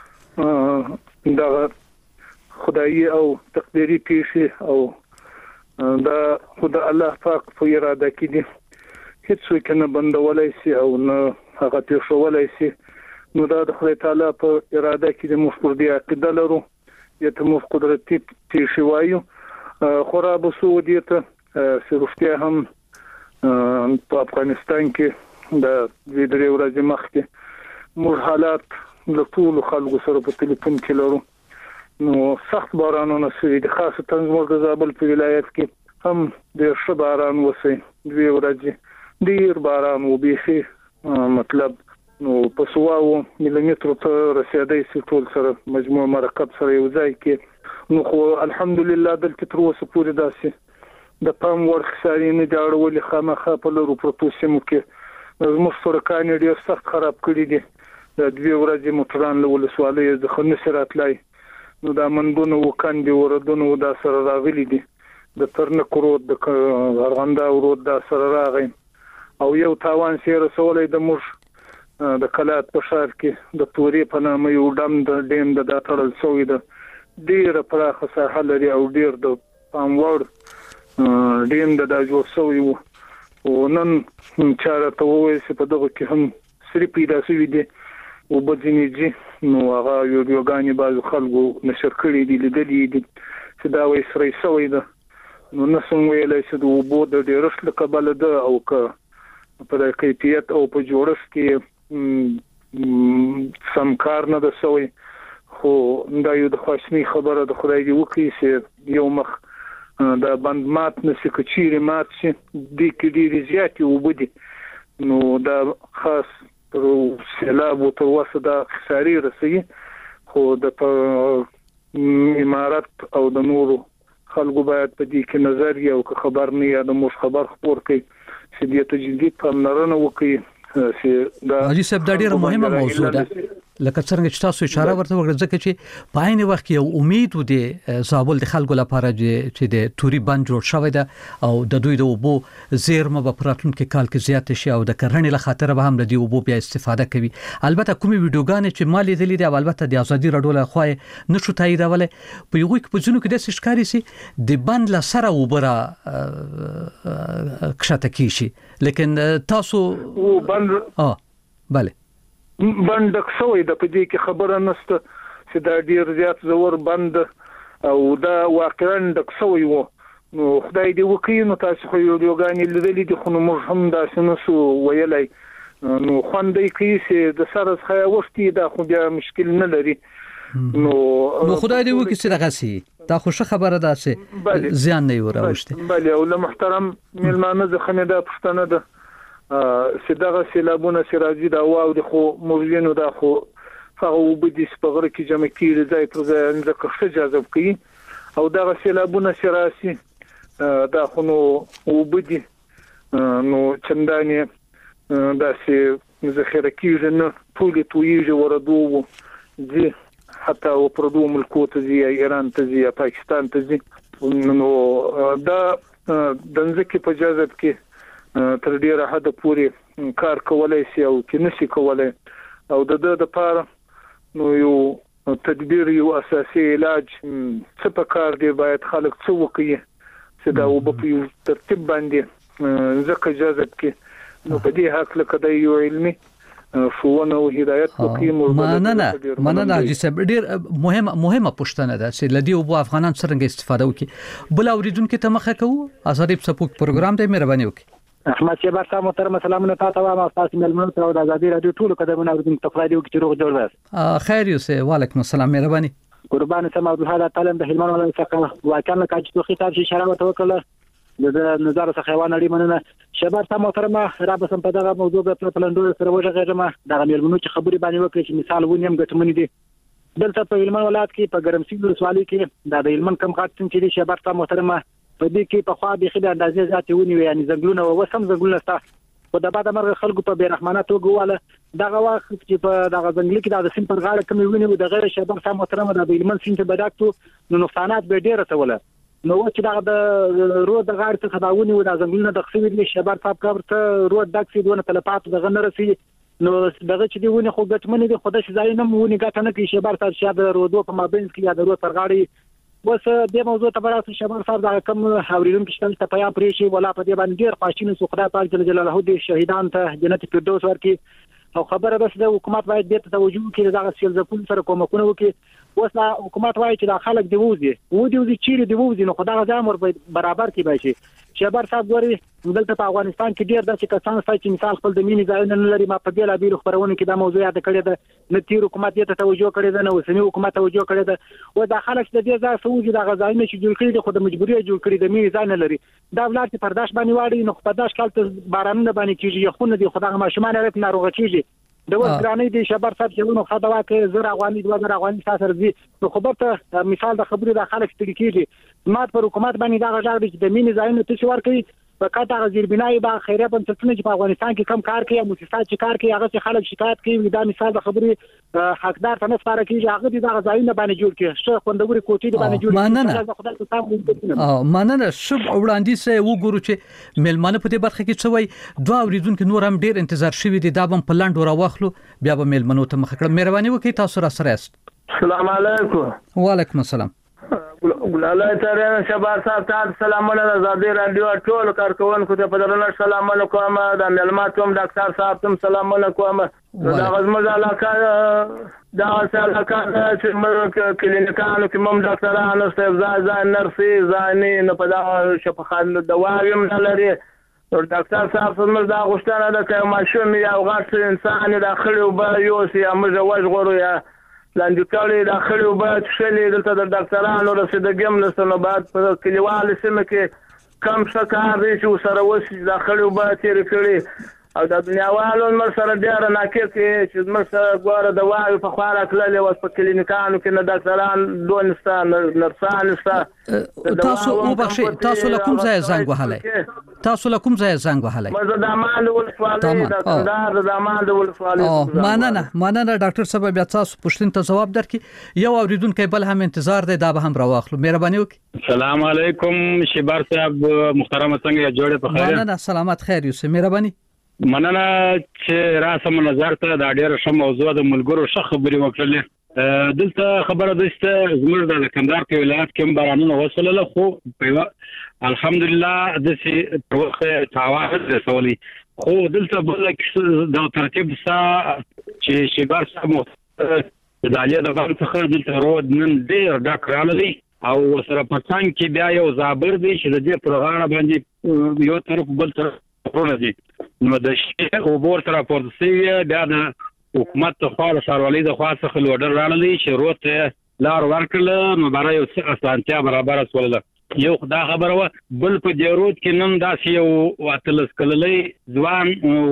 د خدای او تقديري پیښه او دا خدای الله پاک په اراده کې دي هیڅ څوک نه بندولای شي او نه هغه پیښولای شي. نو دا د خدای تعالی په اراده کې د مفقودي عقیده لرو یا ته مفقودرتي پیښه وایو خراب سعودیت سروفتیا هم په افغانستان کې د دې ورځې مخکې موږ حالات له ټول خلکو سره په ټلیفون کې لرو نو سخت بارانونه سوي دي خاصه زموږ د زابل په ولایت کې هم ډېر ښه باران وسي 2 ورځې ډېر باران وبېخي مطلب نو په 100 مليمتر ته رسیدای سي ټول سره مجموع مرکب سره یو ځای کې نو خو الحمدلله دلته تر اوسه پورې داسې د پام وړ خسارې نه دا اړولې خامخا په لرو پروتو سیمو کې زموږ سرکان ډېر سخت خراب کړي دي د 2 ورځې موټران له ولسوالۍ څخه نشي راتلای نو دا منډونه وکاندي وردونه دا سره راغلي دي د ترنک رود د ارغندا رود دا سره راغی او یو تاوان سي رسولې د موږ د کلات په شهر کې د تورې په نامه یو ډیم د داتړل سوی د ډیره پراخه ساحه لري او ډیر د پام وړ ډیم د جوړ سوی او نن چاره ته وایي چې په دغه کې هم سری پیدا شوی دي او بدینجی نو هغه یو غاني باز خلکو نشر کړی دي لیدلې دي چې دا وایي سری سوی ده نو نسم ویلای چې د وبو د ډیرښت لقبل ده او که په کیفیت او په جوړښت کې سم کار نه ده سوی خو دا یو د خوشنی خبره د خدای دی وکي چې یو مخ دا بند مات نشي کچيري مات شي د کډيري زیاتې وبدي نو دا خاص تر سیلاب او تر وسه دا خساري رسي خو د امارات او د نورو خلکو باید په دې کې نظر یو خبر نه یا د مش خبر خبر کوي چې د تجدید په نارنه وکي حاجی صاحب دا ډیره مهمه موضوع ده لکه څنګه چې تاسو اشاره ورته وکړه ځکه چې په عین وخت کې یو امید و د زابل د خلکو لپاره چې د توري بند جوړ شوی ده او د دوی د وبو زیرمه په راتلونکي کال کې زیات شي او د کرهڼې له خاطر به هم د دې وبو بیا استفاده کوي البته کومي ویډیوګانې چې مالي دلی دی البته د ازادي راډیو له خوا نشو تاییدولای په یو کې په ځینو کې د ښکاری سي د بند له سره وبره کښته کیشي لیکن تاسو بند bale بند ښوی د پدې کې خبره نشته چې دا ډیر زیات زور بند او دا واقعا د ښوی وو نو خدای دې وکړي نو تاسو خو یو غانې لیدلې دي خو موږ هم دا شنو ویلای نو خوندې کې چې د سره ځای وختي دا خو بیا مشکل نه لري نو خدای دې وکړي چې دغه سي دا خو خبره ده چې زیان نه وراوښته بله او محترم ملمانه ځخنه دا پښتنه ده سداغه سیلابونه سراجي دا واو د خو موجینو دا خو هغه وبدي سپغره کې جمع کیږي ځای پر ځای انځه کښه جذب کوي او دا سیلابونه سراسي دا خو نو وبدي نو چندانې دا سي ذخیره کیږي نه ټول تویږي وردو دي حتی او پردو ملکوت زی ایران ته زی پاکستان ته زی نو دا دنځکه په جذب کې تر ډیره حد پورې کار کولای شي او کې نشي کولای او د لپاره نو یو تدبیر یو اساسي علاج څه په کار دی باید خلک څه وکړي چې دا وب په ترتیب باندې ځکه جذب کې نو په دې حق لکه د یو علمي فونه او هدایت وکړي مننه حاجی صاحب ډیر مهمه پوښتنه ده چې لدی او افغانان څنګه استفاده وکړي بل اوریدونکو ته مخه کوو ازادي سپوک پروګرام ته مهرباني وکړي احمد شهباز صاحب محترم سلامونه تاسو او تاسو ملمنو ته د ازادي رادیو ټول قدمونه اوریدونکو ته خدای دې وکړي روغ جوړ وي خیر یوسف وعلیکم السلام مهرباني قربان سم عبد الحاد تعالی د هلمند ولایت څخه واکمن کاج تو خطاب شي اشاره وکړه د نظر څخه حیوان اړي مننه شهباز صاحب محترم را به سم په دغه موضوع په پلندو سره وژغېږم د ملمنو چې خبري باندې وکړي چې مثال ونیم ګټمنې دي دلته په هلمند ولایت کې په ګرمسیر ولسوالۍ کې د هلمند کم خاط چې شهباز صاحب محترم په دې کې په خوا به خدای اندازې ذاتي ونی یعنی زنګلونه او سم زنګلونه ستا په د بعد مرغ خلکو په بیرحمانه توګه واله دغه وخت چې په دغه زنګل کې د سیم پر غاړه کمی ونی او د غیر شهباز صاحب محترم د هلمند سیم ته بداکتو نو نقصانات به ډیره توله نو چې دغه د رود د غاړه څخه دا ونی او د زنګلونه د خسوي د شهباز صاحب قبر ته رود داکسي دونه تلفات دغه نه رسي نو دغه چې دی ونی خو ګټمنې دي خدای شي ځای نه مونږ ګټه نه کوي شهباز صاحب شاده رودو په مابین کې یا د رود پر غاړه وس د موضوع ته برابر شهباز صاحب دا کوم اوریدونکو چې ته پیغام پرې شي ولا په دې باندې ډیر خوشینه سو خدای پاک جل جلاله دې شهیدان ته جنت فردوس ورکړي او خبره بس د حکومت باید دې ته توجه وکړي دا سیل ځپون سره کومکونه وکړي اوس حکومت وايي چې دا خلک دی وځي چیرې دی وځي نو خدای غزا امر برابر کی بشي شهبر صاحب ګوري دلته په افغانستان کې ډیر داسې کسان شته چې مثال خپل د مینې ځایونه نه لري. ما په دې لابیر خبرونه کې دا موضوع یاد کړی ده نه تیر حکومت ته توجه کړی ده نه اوسنی حکومت توجه کړی ده و دا خلک د دې ځای سوجي د غزاینه چې جوړ کړی دي خو د مجبوری جوړ کړی د مینې ځای نه لري. دا ولادت پرداش باندې واړي نو پرداش کالته بارانونه باندې کیږي خو نه دي خدای ماشومان رات ناروغ کیږي د وګرانې د شهبر صاحب چې نو خدای کې زر افغاني 2000 افغاني سره دي نو خبرته مثال د خبرې د خلک ستړي کیږي مات پر حکومت باندې دا غږ دی چې د مینې ځایونه ته څور کوي فقط هغه زیربنای با خیریه بنسټونه چې په افغانستان کې کم کار کوي مؤسسات چې کار کوي هغه خلک شکایت کوي دا مثال د خبرې حقدار ته نه سپاره کیږي هغه د غزاینه باندې جوړ کړي شه خوندوري کوټې د باندې جوړ کړي مننه شب وړاندې سه وګورو چې ملمانه په دې برخه کې څه وای دوه اوریدونکو نور هم ډیر انتظار شوی دي دا بم په لاندو راوخلو بیا به ملمنو ته مخ کړم. مهرباني وکړئ تاسو را سره است. السلام علیکم. وعلیکم السلام. ګلالای ترنه شهبر صاحب ته سلامونه د زادي رادیو ټول کارکونکو ته په درنه سلامونه کوم د ملماتوم ډاکټر صاحب ته سلامونه کوم دا غزمز علاقه دا علاقه چې موږ کلینیکانو کې موږ ډاکټرانو ځای نرسي ځاني نه په دا شفاخانه دوایم نه لري ډاکټر صاحب څنګه دا غوښتنه ده چې ماشوم یا غاټ انسان داخلي او به یو سي موږ وژغورو یا لاندې کړي داخلي او به شلې دلته د ډاکټرانو رسیدګم نسنه بعد په کلیوال سیمه کې کم څه کار دي چې سره وسی داخلي او به تیر کړي او د دنیاوالو مر سره ډیر ناکې کې چې مر سره ګوره د وایو په خواله کړلې او په کلینیکانو کې نه ډاکټران دونستان نرسان سره تاسو او بخښي تاسو لکم ځای زنګ وهلای تاسو لکم ځای زنګ وهلای مزه د امان ولسوالۍ د کندهار د امان ولسوالۍ مننه ډاکټر صاحب بیا تاسو پښتون ته جواب درکې یو اوریدونکو بل هم انتظار دی دا به هم راوخلو. مهرباني وکړئ. السلام علیکم شهبر صاحب محترم څنګه جوړه په خیر. مننه سلامت خیر یوسف. مهرباني مننه چې راسم نظر ته دا ډیره ښه موضوع د ملګرو ښه خبرې وکړلې دلته خبره دسته زموږ د کندهار کې ولایت کې بارانونه وصله خو په الحمدلله د سي پروخه تعاون رسولي خو دلته بل د ترتیب سره چې شهبر صاحب د علي د غږ څخه دلته رود نن ډیر ډاکراله دي او سره پښتون کې بیا یو زابر دي چې د دې پروګرام باندې یو طرف بل طرف ورونه دي نو د شي او بور تر راپورته سوي بیا د حکومت ته خاله شاروالي د خاصه خلوډر راغلي چې روته لار ورکړل نو برای یو څه اسانتیا برابر سول یو خدا خبره و بل په جرود کې نن داسې یو واتلس کللې ځوان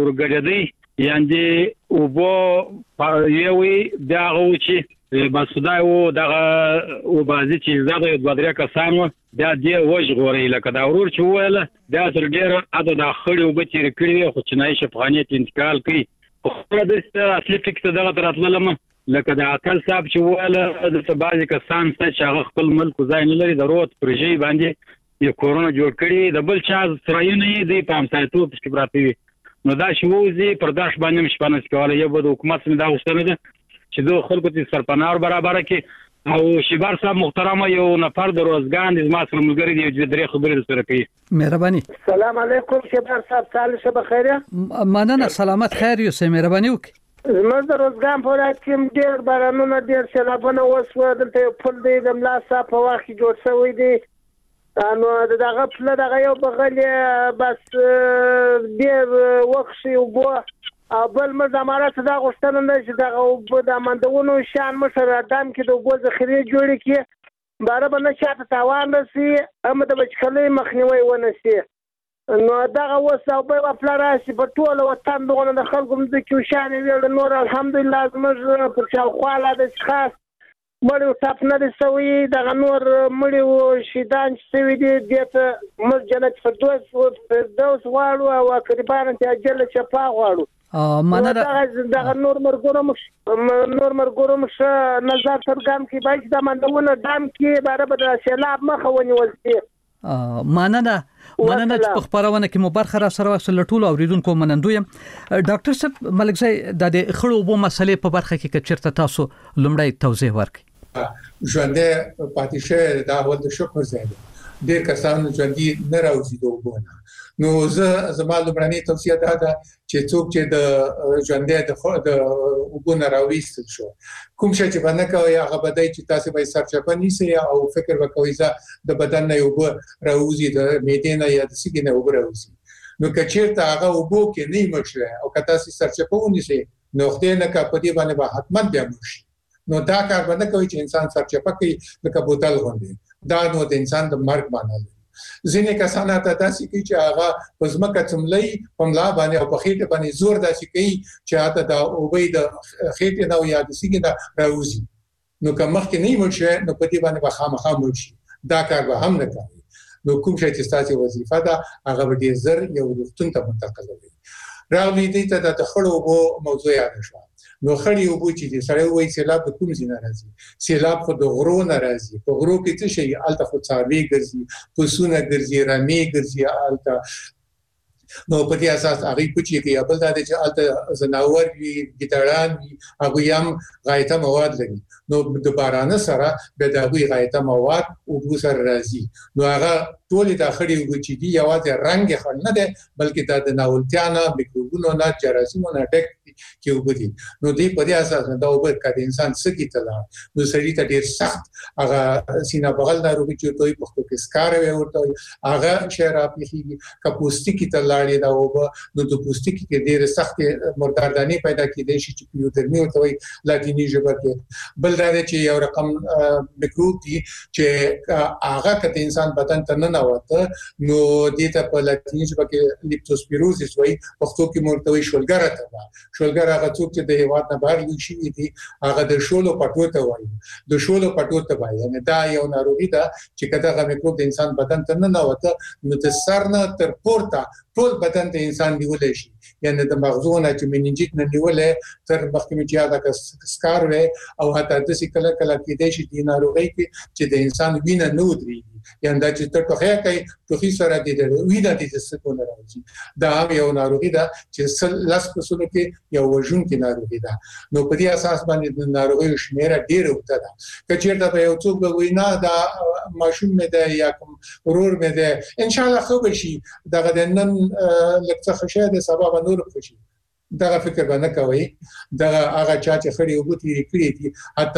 ورګړدي یاندې او بو یوي دا او چې بسودای او دغه او بازي چې زړه د بدریا کسانو دا دی وژغوري لکه دا ورور چې ویل دا تر ډیر اته داخلي او بچی کړی خو چې نه شفغانیت انتقال کوي خو د اصلي ټیکټ دغه تراتلم لکه دا اکل صاحب چې ویل د بازي کسان چې هغه خپل ملک ځای نه لري ضرورت پروژې باندې یو کورونا جوړ کړی د بل چا سرایونه دی په امسایتو کې براته وي نو دا شوزي پرداش باندې مشپانه کوله یو د حکومت سم دا غوښتنه ده چې دوه خلکو ته سرپنار برابر کړي او شهبر صاحب محترم یو نفر د روزګان د ماسر ملګری دی چې درې خبرې سره کوي. مهرباني. السلام علیکم شهبر صاحب تعالی شب خیر. مننه سلامت خیر یوسف. مهرباني وکړئ. زموږ د روزګان په ولایت کې ډیر بارانونه ډیر سیلابونه وسوه دلته پل دی د ملا صاحب په وخت کې جوړ شوی دی نو دغه پل دغه یو بغل بس ډیر وخت او بو بل مزامرات دا غوښتنه نه چې دا د امندونو شان مشر ادم کې د وګ ذخیره جوړ کړي بار به نه شاته تاوان رسي هم د بچکلې مخنیوي ونسي نو دا اوس او په فلراسي په ټول وطن دغه د خلکو د کې شان ویل نور الحمدلله زموږ پر شاوخواله د خاص مړو صفنه د سوي د نور مړو شیدان سوي دي دته مر جنت فردوس واړو او قربان ته اجل چپا واړو مننه دا نور مرګورم نظر ترګم کې باید د مندونه دام کې بار به سیلاب مخه ونیول شي. مننه چې په خبرونه کې مو برخه را سره وسل ټول اوریدونکو منندویم. ډاکټر صاحب ملک زای د خړو وبو مسلې په برخه کې چیرته تاسو لومړی توضیح ورکړئ. ژوندې پاتې شه دا ول د شکر ځای ډېر کسان ژوندۍ نه راوځي د اوبو نه. نو زما لومړنۍ توصیه دا ده چې څوک چې د ژوندۍ د اوبو نه راوېستل شو کوم شي چې باندې کوي هغه بدای چې تاسو به سرچپه نیسي او فکر وکوي چې د بدن نه اوبو راوځي د معدې نه یا د سږي نه اوبو راوځي. نو کچېرته هغه اوبو کې نه مشره او کته سي سرچپه ونیسي نو خدای نه کا پدی باندې به حتما بیا مشي. نو دا کار باندې کوي چې انسان سرچپه کوي لکه بوتل غوندي دا نو د انسان د مرګ معنی لري. ځینې کسان ته داسې کوي چې هغه پزماکه څملې پملا باندې او په خېټه باندې زور داسې کوي چې هغه د اوبې د خېټه نه یا د سګي نه راوځي. نو کوم مخکې نه مرشه نو په دې باندې به خامخا مرشي. دا کار به هم نه کوي. نو کوم شي چې تاسو وظیفه ده هغه به ډیر زر یو وختون ته منتقلوي. راغلی دې ته د خړو وو موضوع یاد شو. نو خړې وو چې سره وایي سیلاب د کوم ځای نه راځي. سیلاب خو د غرو نه راځي. په غرو کې څه شي الته خو څاروي ګرځي، پسونه ګرځي، رمې ګرځي الته. نو په دې اساس هغه پوښتنه کوي بل دا چې الته زناور وي، ګټړان وي، هغه هم غایطه مواد لري. نو د باران سره به د هغه غایطه مواد او سره راځي. نو هغه ټول د اخري وچې دي یوازې رنگ خل نه ده بلکې د ناولتیانا میکروبونو نه جراثیمو نه ډک کې وبدي. نو دې په دې اساس دا وبد کړي انسان سګي تلا نو سړی ته ډیر سخت هغه سینا بغل داروږي چې دوی په خپل کې سکار وي ورته هغه شهر اپیږي کپوستي کې تلاړي دا وب نو د پوستي کې ډیر سخت مردارداني پیدا کېدای شي چې پیوترمي ورته وي لاتینی ژبه کې. بل دا چې یو رقم میکروب دي چې هغه کته انسان بدن ته نه نوته نو دې ته په لاتینی ژبه کې لیپټوسپیروزیس وایي پښتو کې مرتوي شولګره ته شولګر هغه څوک چې د هیواد نه بهر لوي شي دي هغه د شولو پټو ته وایي. د شولو پټو ته وایي یعنی دا یو ناروغي ده چې کله هغه میکروب د انسان بدن ته نه نوته نو د سر نه تر پورته ټول بدن ته انسان نیولای شي. یعنی د مغزونه چې مننجیت نه نیولې تر مخکې چې هغه سکار وي او حتی د کله کله کې د شي د ناروغي کې چې د انسان وینه نه ودرېږي. یعنی دا چې تر ټوخه کوي ټوخي سره د وینه د څه راځي. دا یو ناروغي ده چې لاس په سونه کې یو وژون کې ناروغي ده. نو په دې اساس باندې د ناروغي شمیره ډیره وته ده. کچېرته به یو څوک وینا دا ماشوم مې ده یا کوم ورور مې ده ان شاء الله خو به شي دغه د نن لکه خشه د سبب نور خوشي. دا فکر باندې کوي دا هغه چا چې خړې وبوتي کړې دي حتی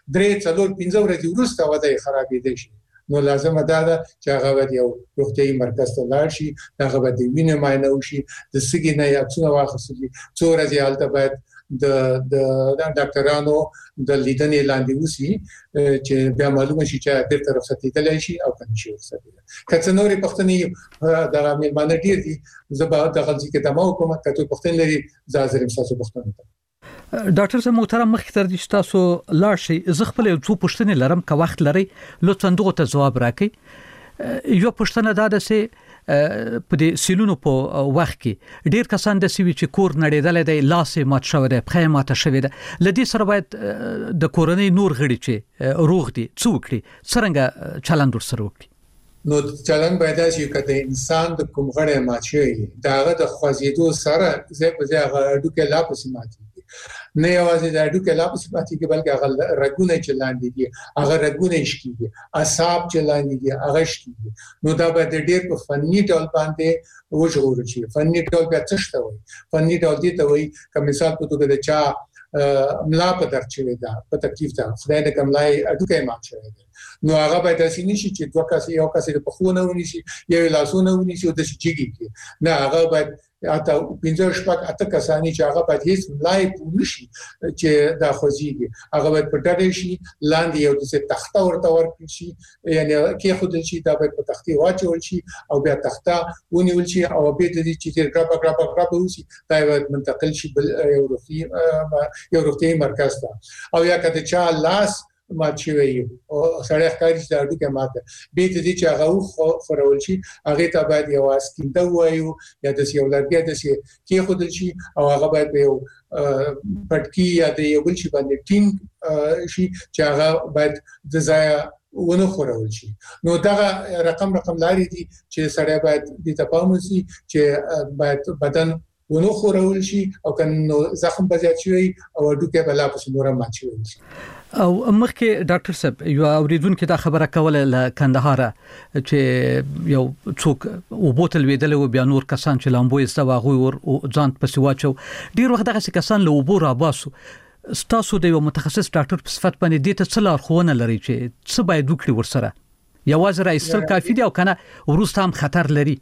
3-4-5 ورځې وروسته وځي خرابې دي شي. نو لازم ده چې هغه یو روغتيایي مرکز ته لاړ شي هغه به د وینې معاینه وشي د سګي نه یا څو واخصلي څو ورځې حالت باید د ډاکټرانو د لیدنې لاندې وسی چې بیا معلومه شي چې د طرف ستېدل شي او کني شي ستېدل. کله نورې پښتنې د عامل باندې ډیر دي زبا د غلطي کې دمو کوم کته پښتن لري زازرم تاسو پښتنه. ډاکټر صاحب محترم مخکې تر دې تاسو لاړ شئ زه خپل یو څو پوښتنې لرم که وخت لري لطفا دغه ته جواب راکړئ. یو پوښتنه دا ده چې په دې سیلونو په وخت کې ډیر کسان د سوي چې کور نړیدل دی لاس مات شوی دی پخې مات شوی دی لدې سره باید د کورنۍ نور غړي چې روغ دي څوکړي څنګه چلند ورسره وکړي. نو چلند باید چې کته انسان د کوم غړي مات شي داغه د خوځېدو سره زه په ځای ډوکه لا پسې ماتي نه یوازې د ډوکه لا پسې ماتي کې بلکې هغه رګونه چلاندې دي هغه رګونه شکیږي اعصاب چلاندې دي هغه شکیږي. نو دا به ډېر په فني ډول باندې وژغورل شي. فني ډول به څه شته وي فني ډول دي ته وي که مثال په توګه د چا ملا په درد شوی دا په تکلیف ده خدای دې کملای ډوکه مات شوی ده نو هغه به داسې نشي چې دوه کس یو کس په خونه ونیسي یو لاسونه ونیسي او د شيږي کې نه هغه به اته 15 شپږ اته کسانی چې هغه په هیڅ ملای پونشي چې دا خوځيږي هغه به په ډډه شي لاندې یو څه تخته ورته ورکړي شي یعنی کې خود شي دا به په تختې واچول شي او بیا تخته ونیول شي او به دې چې ګراب وسی دا به منتقل شي بل یو روغتي مرکز ته او یا کته چا لاس ماچوي او سړی ښکاري چې دا ډوکه ماته به دې چې هغه خورول شي هغه ته باید یو اسکینده وایو یا د یو لرګي د کې خودل شي او هغه باید یو پټکی یا د یو بل شي باندې ټینګ شي چې هغه باید د ځای ونه خورول شي. نو دا رقم لاري دي چې سړی باید د تپاموسي چې باید بدن ونه خورول شي او کنه زخم بزیات شي او ډوکه بلا په نور مات شي. او مخکې ډاکټر صاحب یو اوریدونکو دا خبره کوله ل کندهار چې یو څوک وبوتل ویدل او بیا نور کسان چې لامبو یې استواغوي ور ځان پسې واچو ډیر وخت دغه کسان له وبو را باسو ستاسو د یو متخصص ډاکټر په صفت باندې د ته څلار خونه لري چې څه باید وکړي ورسره یوازې راځل کافي دی او کنه ورسته هم خطر لري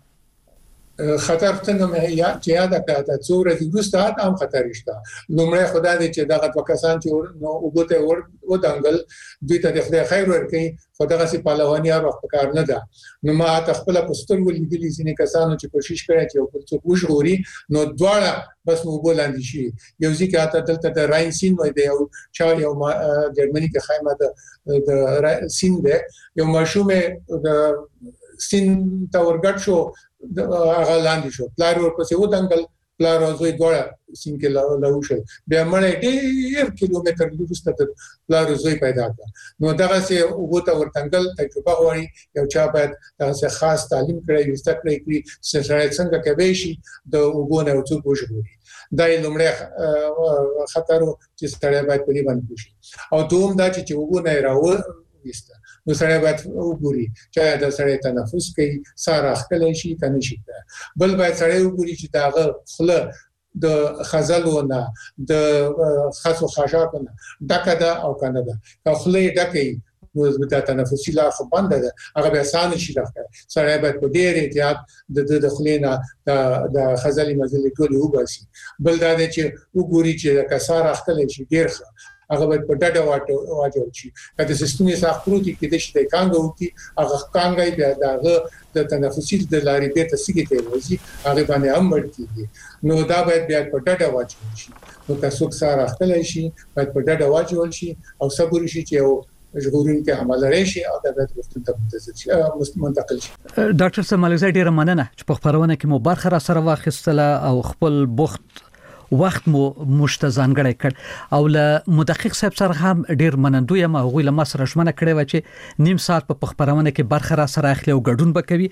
خطر څنګه مې چې یاد کړه څو ورځې وروسته هم خطر شته لومړی خدای دې چې دغه وکسان چې نو وګته و دنګل دوی ته د خدای خیر ورکړي خدای سي پهلواني او کار نه ده نو ما تخپل پستر ولګلې ځینې کسانو چې کوشش کړي چې په څو وژغوري نو دواړه بس مو بولاندې شي یو ځکه اته دلته د راین سین وای دی او چا یو جرمني کې خیمه د سین ده یو ماشومه د سین تا ورګټ شو هغه لاندې شو پلار ورپسې و دنګل پلار زوی دوړه سین کې لاوشل بیا مړ ډیر کیلومتر وروسته پلار زوی پیدا کړ نو دغه سه وګته ورتنګل تجربه غواړي یو چا باید دغه خاص تعلیم کړی وسته کړی چې سره څنګه کوي شي د وګونه او څو وژغوري دا لومړی خطر چې ستړی باید په دې باندې شي او دوم دا چې وګونه راو وسته نو سره باید وګوري چې دا سره تنفس کوي ساره خلل شي کنه شي بل باید سره وګوري چې داغه خله د خزلونه د خاصو خاشاکونه ډکه ده او کنه ده خله ډکه نو د تنفسي لار خو بند ده هغه به آسان شي راځي سره باید په ډېر احتیاط د خلینا د خزلي مزلي ټول وباسي بل دا چې وګوري چې د کساره خلل شي ډیر هغه په ډډه واچول شي کله چې ستونی ساختروتي کې د شته کانګو کی هغه کانګای بیا دغه د تنفسي د لارې به تسګي ته وځي هغه باندې هم ورتي نو دا باید بیا په ډډه واچول شي نو تاسو سره خپل شي باید په ډډه واچول شي او صبر شي چې یو ژغورون کې عمل لري شي او د وختونو ته منتقل شي ډاکټر سمالزه ډیره مننه چې په خبرونه کې مو برخه را سره واخیستله او خپل بوخت وخت مو مشتزانګړی کړ او له مدقق صاحب سره هم ډیر منندوی ما غوی له مسره شمنه کړی و چې نیم ساعت په خبرونه کې برخه را سره اخلي او ګډون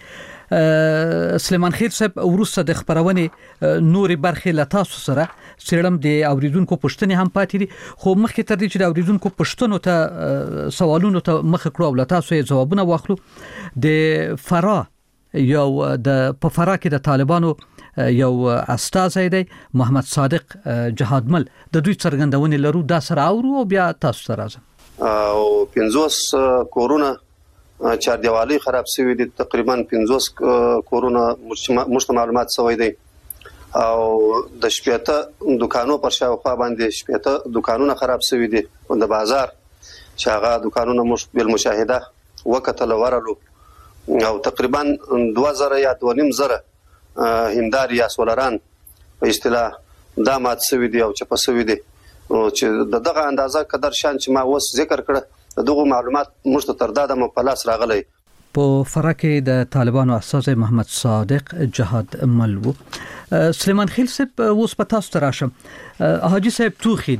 وکوي سلیمان خیل صاحب ورسره د خبرونه نوري برخه له تاسو سره سیرم د اوریدونکو پښتنې هم پاتې دي خو مخکې تر دې چې د اوریدونکو پښتنو ته سوالونو ته مخ کړو او له تاسو یې ځوابونه واخلو د فرا یو د په فرا کې د طالبانو یو استازی دی محمد صادق جهادمل د دوی څرګندونې لرو دا سره او بیا تاسو سره راځم او 50 کورونا چار دیوالي خراب شوی دي تقریبا 50 کورونا مشت معلومات شوی دي او د شپېته دکانو پر شاوخوا باندې شپېته دکانونه خراب شوی دي د بازار چې هغه دکانونه مشبل مشاهده وکتل ورلو او تقریبا 2000 یا 2500 هندار یا سولران په اصطلاح دا مات شوی دی او چپ شوی دی چې دغه اندازه قدر شان چې ما اوس ذکر کړه دغه معلومات مشت تر دا د پلاس راغلی په فرا کې د طالبانو اساس محمد صادق جهادمل وو سلیمان خیل صاحب اوس په تاسو تراشم حاجی صاحب توخي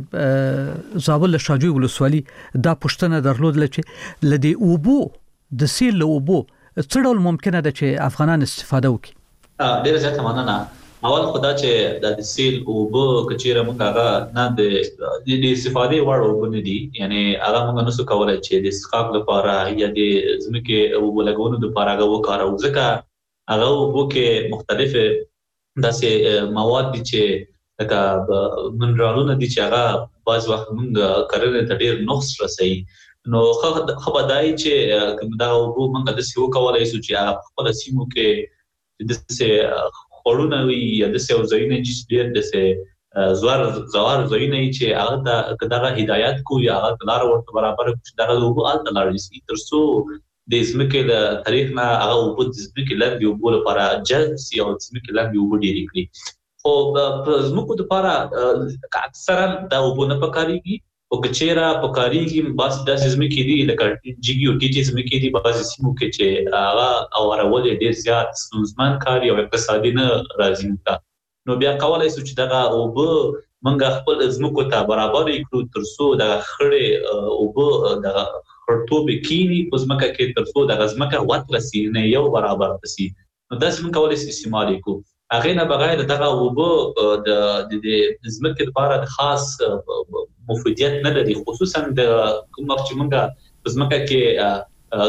د زابل شاجوی ولسوالي دا پښتنه درلود چې لدی اوبو د سیل اوبو څه ډول ممکنه ده چې افغانان استفاده وکړي ډیر زیاته مننه اول خدا چې د سیل او بو کچیره موږ هغه نه د استفادې وړ وبونه دي یعنی هغه موږ نو څه کولای چې د اسقاق لپاره یا د زمکه او بلګونو لپاره هغه وکړو ځکه هغه وبو کې مختلفه داسې مواد دي چې لکه منرالونه دي چې هغه بعض وخت موږ کارونه ته ډیر نقص رسي نو خبردای چې کوم دا وبو موږ د سیو کولای شو چې خپل سیمو کې د څه خورونه وي یا د څه ځایونه چې ډېر د څه زوار ځایونه چې هغه د دغه هدایت کو یا هغه لار ورته برابر دغه وبو ال تلار شي ترڅو د اسمکه د تاریخ نه هغه وبو د اسمکه لاندې وبو لپاره جذب سي او اسمکه لاندې وبو ډېری کړی خو په زموږ لپاره اکثرا دا وبو نه پکاريږي او کچېرا پکاريږي بس د اسمکه دي لکه جیګي او ټي اسمکه دي بعض سیمو کې چې هغه او راول ډېر زیات سنځمان کاری او اقتصادي نه راځي نو بیا کولای شو چې دغه وبو منګه خپل زمکو ته برابر کړو ترڅو د خړې وبو د خړتوب کینی په زمکه کې ترڅو د زمکه وات رسی نه یو برابر رسی نو داس من کولای شو استعمال کو هغه نه بغیر دغه وبو د زمکه لپاره خاص مفیدیت نه لري خصوصا د کوم وخت چې موږ پزماکه کې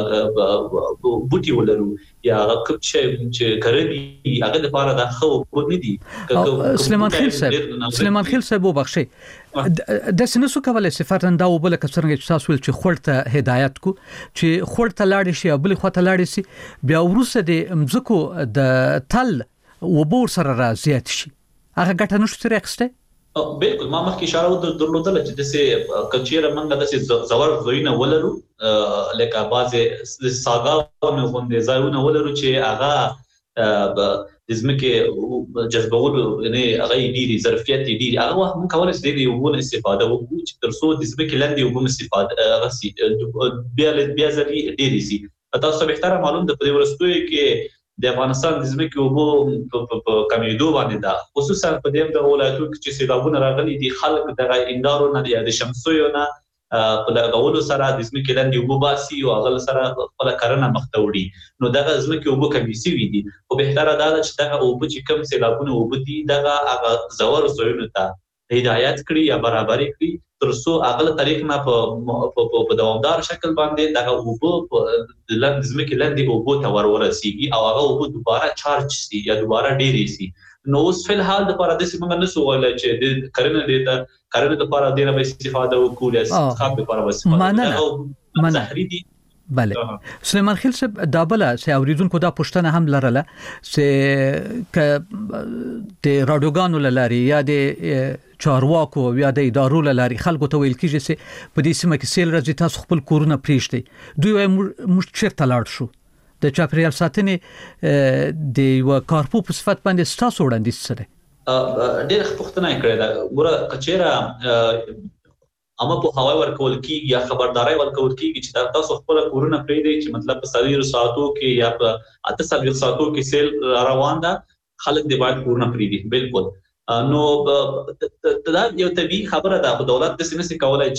بوټي ولرو یا کوم چې کرني هغه د لپاره د خو نه دي. سلیمان خیل صاحب وبخښي د سنسو کولای سفارتن دا وبله کسرنګ چې تاسو چې خړته هدایت کو چې خړته لاړ شي بل خواته لاړ شي بیا ورسره د مزکو د تل وبور سره راځي شي هغه ګټه نشته راخسته. بالکل ما مخکې اشاره درلودل چې د سه کچېره منګه د سه زور زوینه ولرو لکه بازه ساګاونه غونډه ځایونه ولرو چې هغه د زمکه جذبول نه هغه ډیری ظرفیت ډیری هغه هم کولای شي د یو استفاده وکړي چې ترڅو د زمکه لاندې یو استفاده غسي بیا ځلې ډیری سي. تاسو به احترام معلوم د پدې ورستوي کې د افغانستان د زمکه وبو په کمیدو باندې دا خصوصا په دې د ولایتونو کې چې سیلابونه راغلي دي خلک د اندارو نه د شمسیو نه په لګولو سره د زمکه لاندې وبو باسي او هغه سره خپل کرنه مخته وړي نو دغه زمکه وبو کمی سي وي دي او به تر دا چې دغه وبو چې کم سیلابونه وبو دي دغه هغه زور زوینو ته هدایت کړی یا برابر کړی ترڅو هغه طریق نه په دوامدار شکل باندې دغه وبو د زمکه لاندې وبو ته ورسیږي او هغه وبو دوباره چارج سي یا دوباره ډیری سي. نو اوس په حال د لپاره د سیمه نه سو ولا چې د کرنه د لپاره د نه استفاده وکړي یا څخه د لپاره وسیله زهري دي. بله سلیمان خیل صاحب دا بله چې اوریدونکو دا پوښتنه هم لرله چې د رادیوګانو لاري یا د چارواکو یا د ادارو لاري خلکو ته ویل کیږي چې په دې سیمه کې سیل راځي تاسو خپل کورونه پریږدئ دوی وايي موږ چیرته لاړ شو د چاپریال ساتنې د یو کارپو په صفت باندې تاسو وړاندیز سره ډېر پوښتنه کړې ده ګوره کچېره اما په هوا ورکول کیږي یا خبرداري ورکول کیږي چې تاسو خپل کورونه پریږدئ چې مطلب په 30 ساعتو کې یا په 8 ساعتو کې سیل روان ده خلک د باید کورونه پریږدي. بالکل نو دا یو طبيعي خبره ده خو دولت د سینې کولای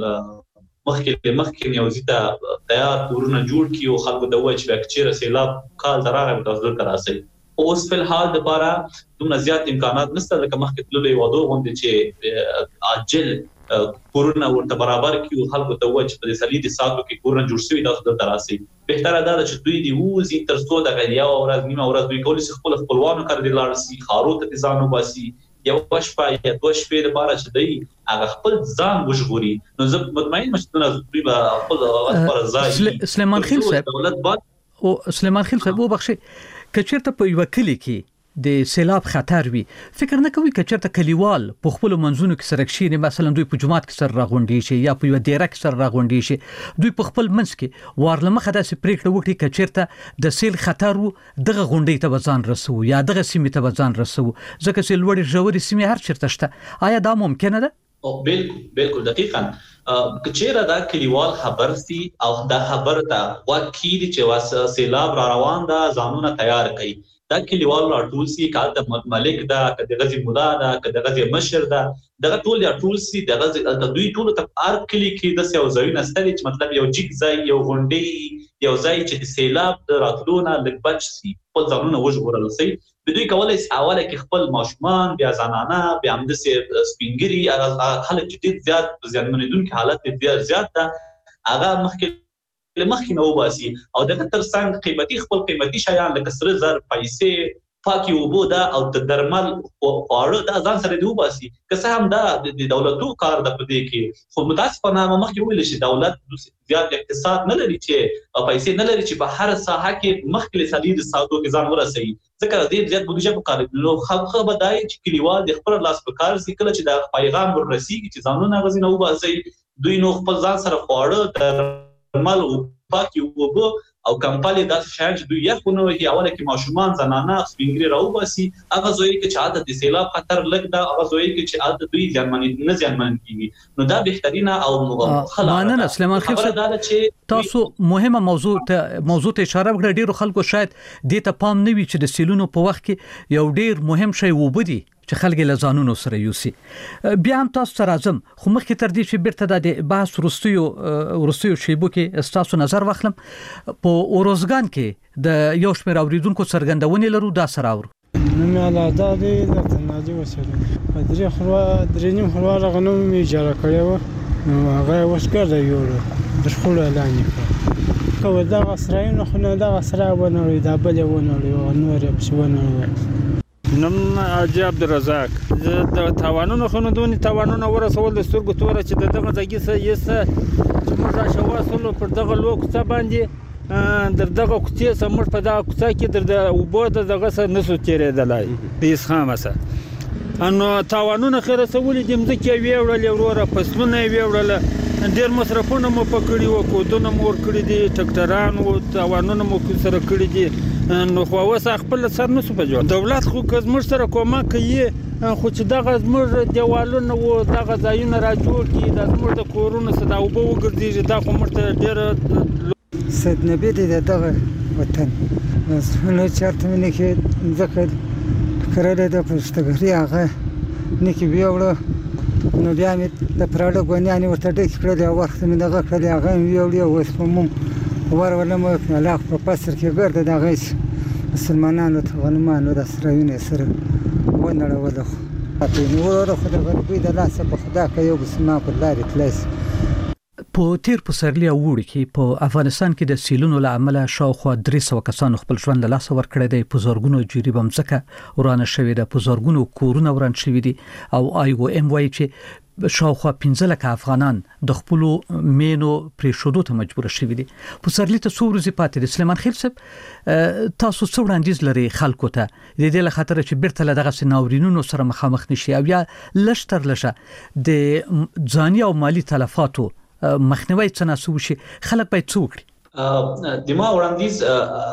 چې مخکې نیوزیته تیار کورونه جوړ کړي او خلکو د وایي چې کچېره سیلاب کال دراغه تاسو دراسي اوس په حال د لپاره دومره زیات امکانات نشته لکه مخکې تللې وادو غونډه چې عاجل کورونه ورته برابر کیو خلکو ته وایي چې په سلیدي ساتو کې کورونه جوړ شوی تاسو د دراسي بهتره ده چې دوی دی وزي ترڅو د غیا او ورځ نیمه ورځ دوی کولی شي خپلوانو کړ دي لاړ خارو ته ځانو باسي یو شپه یا دوه شپې لپاره چې دی هغه خپل ځان وژغوري نو زه مطمئن مشتونه دوی به خپل پر ځای سلیمان خیل صاحب او سلیمان خیل صاحب وبخښي کچېرته په یو کلی کې د سیلاب خطر وي فکر نه کوي کچېرته کلیوال په خپل منځونو کې سره کښیني مثلا دوی په جماعت کې سره راغونډي شي یا په یو ډیره کې سره راغونډي شي دوی په خپل منځ کې وارلمخه داسې پریکړه وکړي کچېرته د سیل خطر وو دغه غونډې ته ځان رسو یا دغه سیمې ته ځان رسو ځکه چې لوړې ژورې سیمې هر چیرته شته آیا دا ممکنه ده؟ بالکل دقیقاً کچېره دا کلیوال خبر سي او دا خبر ته واکې چې واس سیلاب را روان ده ځانونه تیار کړي دا کلیوال ټول سي کال د ملک دا د غزي مولا دا د غزي مشر دا دغه ټول یا ټول سي د غزي د دوی ټول ته ار کلی کې د سیو ځایونه ستړي چې مطلب یو جګ ځای یو غونډي یو ځای چې د سیلاب د راتلونه لږ بچ سي خپل ځانونه وژغورل سي دوی کولای شي اوله کې خپل ماشومان بیا زنانه بیا هم د سپینګری خلک چې زیات ځانمنیدونکو حالت ډیر زیات ده هغه مخکې نو باسي او دغه ترڅنګ خپل قیمتي شیان لکه سره زر پیسې پاکي وبو دا او د درمل خواړه دا ځان سره دی وباسي که څه هم دا د دولتو کار د پدې کې خو متاسفانه مخکې ویل شي دولت زیات اقتصاد نه لري چې پیسې نه لري چې په هر ساحه کې مخکې سلیدي ساتو کې ځان ورسوي ځکه دې زیات بودیجه په کار نو خلک به دای چې کلیوال د خپل لاس په کار سي کله چې دا پیغام ورسیږي چې ځانونه غزي نه وباسي دوی نو خپل ځان سره خواړه درمل او پاکي وبو او کمپالي داس شاید دوی یخونو هي اوله کې ماشومان زنانه سپینګری راو باسي هغه زوی کې چې عادت د سیلاب خطر لګ دا هغه زوی کې چې عادت دوی ځانمن کیږي نو دا بهترینه او خلانه سلیمان خیل صاحب تاسو مهمه موضوع ته اشاره وکړه ډیرو خلکو شاید دې ته پام نه وي چې د سیلونو په وخت کې یو ډیر مهم شی وبدي چې خلک له ځانونو سره یوسي بیا هم تاسو سره اعظم خو مخکې تر دې چې بیرته د بحث ورستیو شیبو کې تاسو نظر واخلم په اوروزګان کې د یو شمېر اوریدونکو څرګندونې لرو دا سره اورو نوم یې علاده دی د تناجي اوسېدم په درې نیم خلوا هغه نوم مې اجاره کړی و نو هغه اوس ګرده یوړو د شخړو اعلان یې کړ که دغه سرایونه خو نه دغه سرای ونړوي دا بل یې ونړوي نور یې پسې ونړوي نوم حاجي عبدالرزاق زه د تاوانونو خو نه دونې تاوانونه ورسول د سترګو توره چې د دغه ځایګي څه یسه چې موږ راشواسلو پر دغه لوی کوڅه باندې در دغه کوڅې څه موږ په دغه کوڅه کې در د اوبو د دغه څه نسو تېرېدلی د اسخامه څه نو تاوانونه خو رسولي دي مځکې یې ویوړلې وروره فصلونه یې ویوړله ډېر مصرفونه مو پکړي وو کودونه مو ورکړي دي ټکټران وو تاوانونه مو سره کړي دي نو خو اوس خپل سر نسو په جوړ دولت خو که زموږ سره کومک کوي خو چې دغه زموږ دیوالونه وو دغه ځایونه را جوړ کړي دا زموږ د کورونو څه دا اوبه وګرځېږي دا خو موږ ته ډېره سید نبي دی د دغه وطن نو چېرته مې نکې ځکه کرلې ده په شتګري هغه نکې ویوړه نو بیا مې د پراډه ګونیانې ورته ډکې کړلې او وخت مې دغه کړلې هغه مې ویوړې اوس په موم ورولم لاخ په پسر کې ګرده د هغې مسلمانانو ته غنمانو د سرایونه یې سره ونړوله خو وروره خو د غریبۍ د لاسه په خدا که یو مسلمان پر لارې تللی شي په تیر پسرلي او وړي کې په افغانستان کې د سیلونو له امله شاوخوا 300 کسانو خپل ژوند له لاسه ورکړی دی په زرګونو جریبه مځکه ورانه شوې ده په زرګونو کورونه وران شوي دي او IOM وایي چې شاوخوا 15 لکه افغانان د خپل مینو پریښودو ته مجبور شوي دي پسرلي ته څو ورځې پاتې دي سلیمان خیل صاحب تاسو څه وړاندیز لري خلکو ته د دې له خاطر چې بیرته له دغه ناورینونو سره مخامخ نشي او یا لږ تر لږه د ځاني او مالی تلفاتو مخنیوي څنګه سوشي خلک باید څه وکړي د ما وړاندیز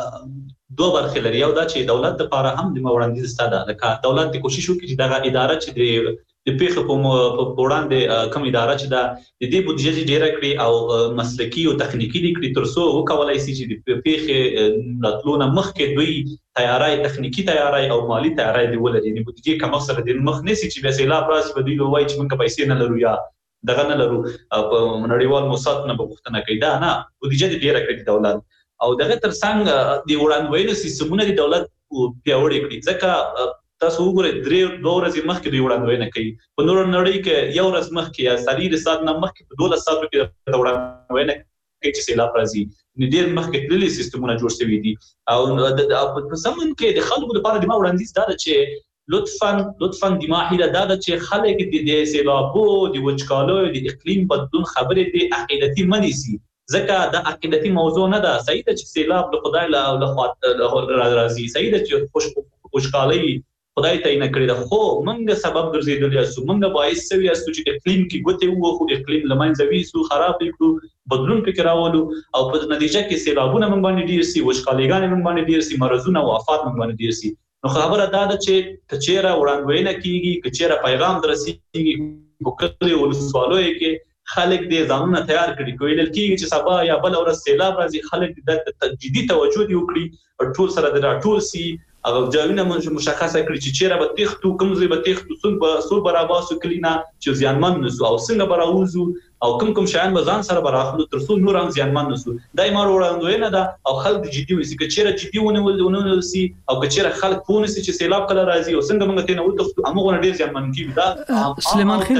دوه برخې لري یو دا چې دولت لپاره هم د ما وړاندیز ستاده لکه دولت د کوشش وکړي چې دغه اداره چې د پیښو په وړاندې کوم اداره چې د دې بودیجه ډیره کړي او مسلکي او تخنیکی دي کړي ترڅو وکولای شي چې د پیښې راتلونه مخکې دوی تیاری تخنیکی تیاری او مالی تیاری دی ولري د بودیجه کوم سره د مخ نسی چې به سیلاب راشي به دوی وایي چې موږ پیسې نه لرو یا دغه نه لرو په نړیوال موسسات نه بغوښتنه کوي دا نه بودیجه ډیره کړي دولت او دغه ترڅنګ د وړاندوینې سیستمونه د دولت پیاوړي کړي ځکه تاسو وګورئ درې ورځې مخکې د وړاندوینه کوي په نور نړۍ کې یو ورځ مخکې یا سړي سات نه مخکې په 12 ساعتو کې د وړاندوینه کوي چې سیلاب راځي نو ډېر مخکې تللي سیستمونه جوړ شوي دي او په سمون کې د خلکو لپاره د ما وړاندیز دا چې لطفاً د ما هیله دا ده چې خلک د سیلابو د وچکالو د اقلیم بدلون خبرې د عقیدتي منیسي ځکه د عقیدتي موضوع نه ده صحیح ده چې سیلاب له خدای له خوا راځي صحیح ده چې وچکالي خدای ته نه کړی ده خو موږ سبب ګرځېدلی یو موږ باعث شوي یو چې اقلیم کې ګوتې ووهو اقلیم له منځه ویسو خراب کړو بدلون پکې راولو او په نتیجه کې سیلابونه موږ باندې ډېر سي وچکالیګانې موږ باندې ډېر سي مرضونه او آفات موږ باندې ډېر سي نو خبره دا ده چې کچېره وړاندوینه کیږي کچېره پیغام درسیږي په کله ولسوالۍ کې خلک دې ځانونه تیار کړي کوي لکه چې سبا یا بل ورځ سیلاب راځي خلک د جدي توجه دی وکړي ټول سره د راټول سي او ځایونه مشخصه کړي چې چیرې به تخته کوم ځای به تخته څو برابر سو کلینا چې ځانمن نسو او څنګه براوزو او کوم شیان به ځان سره براخلو ترڅو نور هم ځانمن نسو دایمه وړاندوینه ده او خلک جدي ونیسي چې چیرې جدي ونیول سي او چې چیرې خلک پونسي چې سیلاب کله راځي او څنګه موږ ته نه وته هغه ډیر ځانمن کیږي دا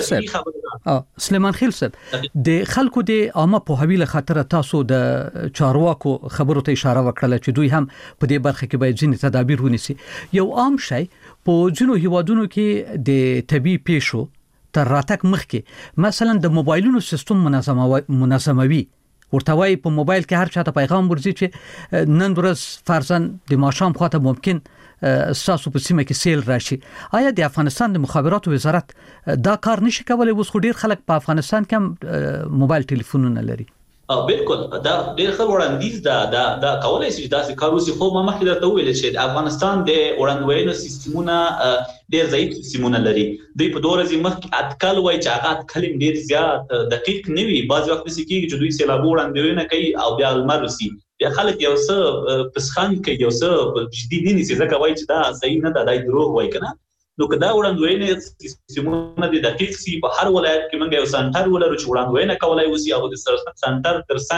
سلیمان خیل صاحب د خلکو د عامه په حویل خاطر تاسو د چارواکو خبرو ته اشاره وکړه چې دوی هم په دې برخه کې باید ځینې تدابیر ونیسي یو عام شی په ځینو هیوادونو کې د طبي پیښو تر راتګ مخکې مثلا د موبایلونو سیستم منظموي ورته وایي په موبایل کې هر چاته پیغام ورځي چې نن ورځ فرضاً د ماښام خواته ممکن تاسو په سیمه کې سیل راشي آیا د افغانستان د مخابراتو وزارت دا کار نشي کولای اوس خو ډیر خلک په افغانستان کې موبایل ټلیفونونه لري بالکل دا ډېر ښه وړاندیز دا کولای شي دا کار وسی خو ما مخکې درته ویل چې افغانستان د وړاندوینې سیستمونه ډېر ضعیف سیستمونه لري دوی په 2 ورځې مخکې اټکل وایي چې هغه اټکل ډېر زیات دقیق نه وي بعض وخت څه کېږي چې دوی سیلابو وړاندوینه کوي او بیا لمر وسی بیا خلک یو څه پسخان کوي یو څه جدي نه نیسي ځکه وایي چې دا صحیح نه ده دا دروغ وایي کنه نو کدا وړاندوینې سیستمونه د دقیق سي په هر ولایت کې موږ یو سنټر ولرو چې وړاندوینه کولای وسی او د سنټر ترڅنګ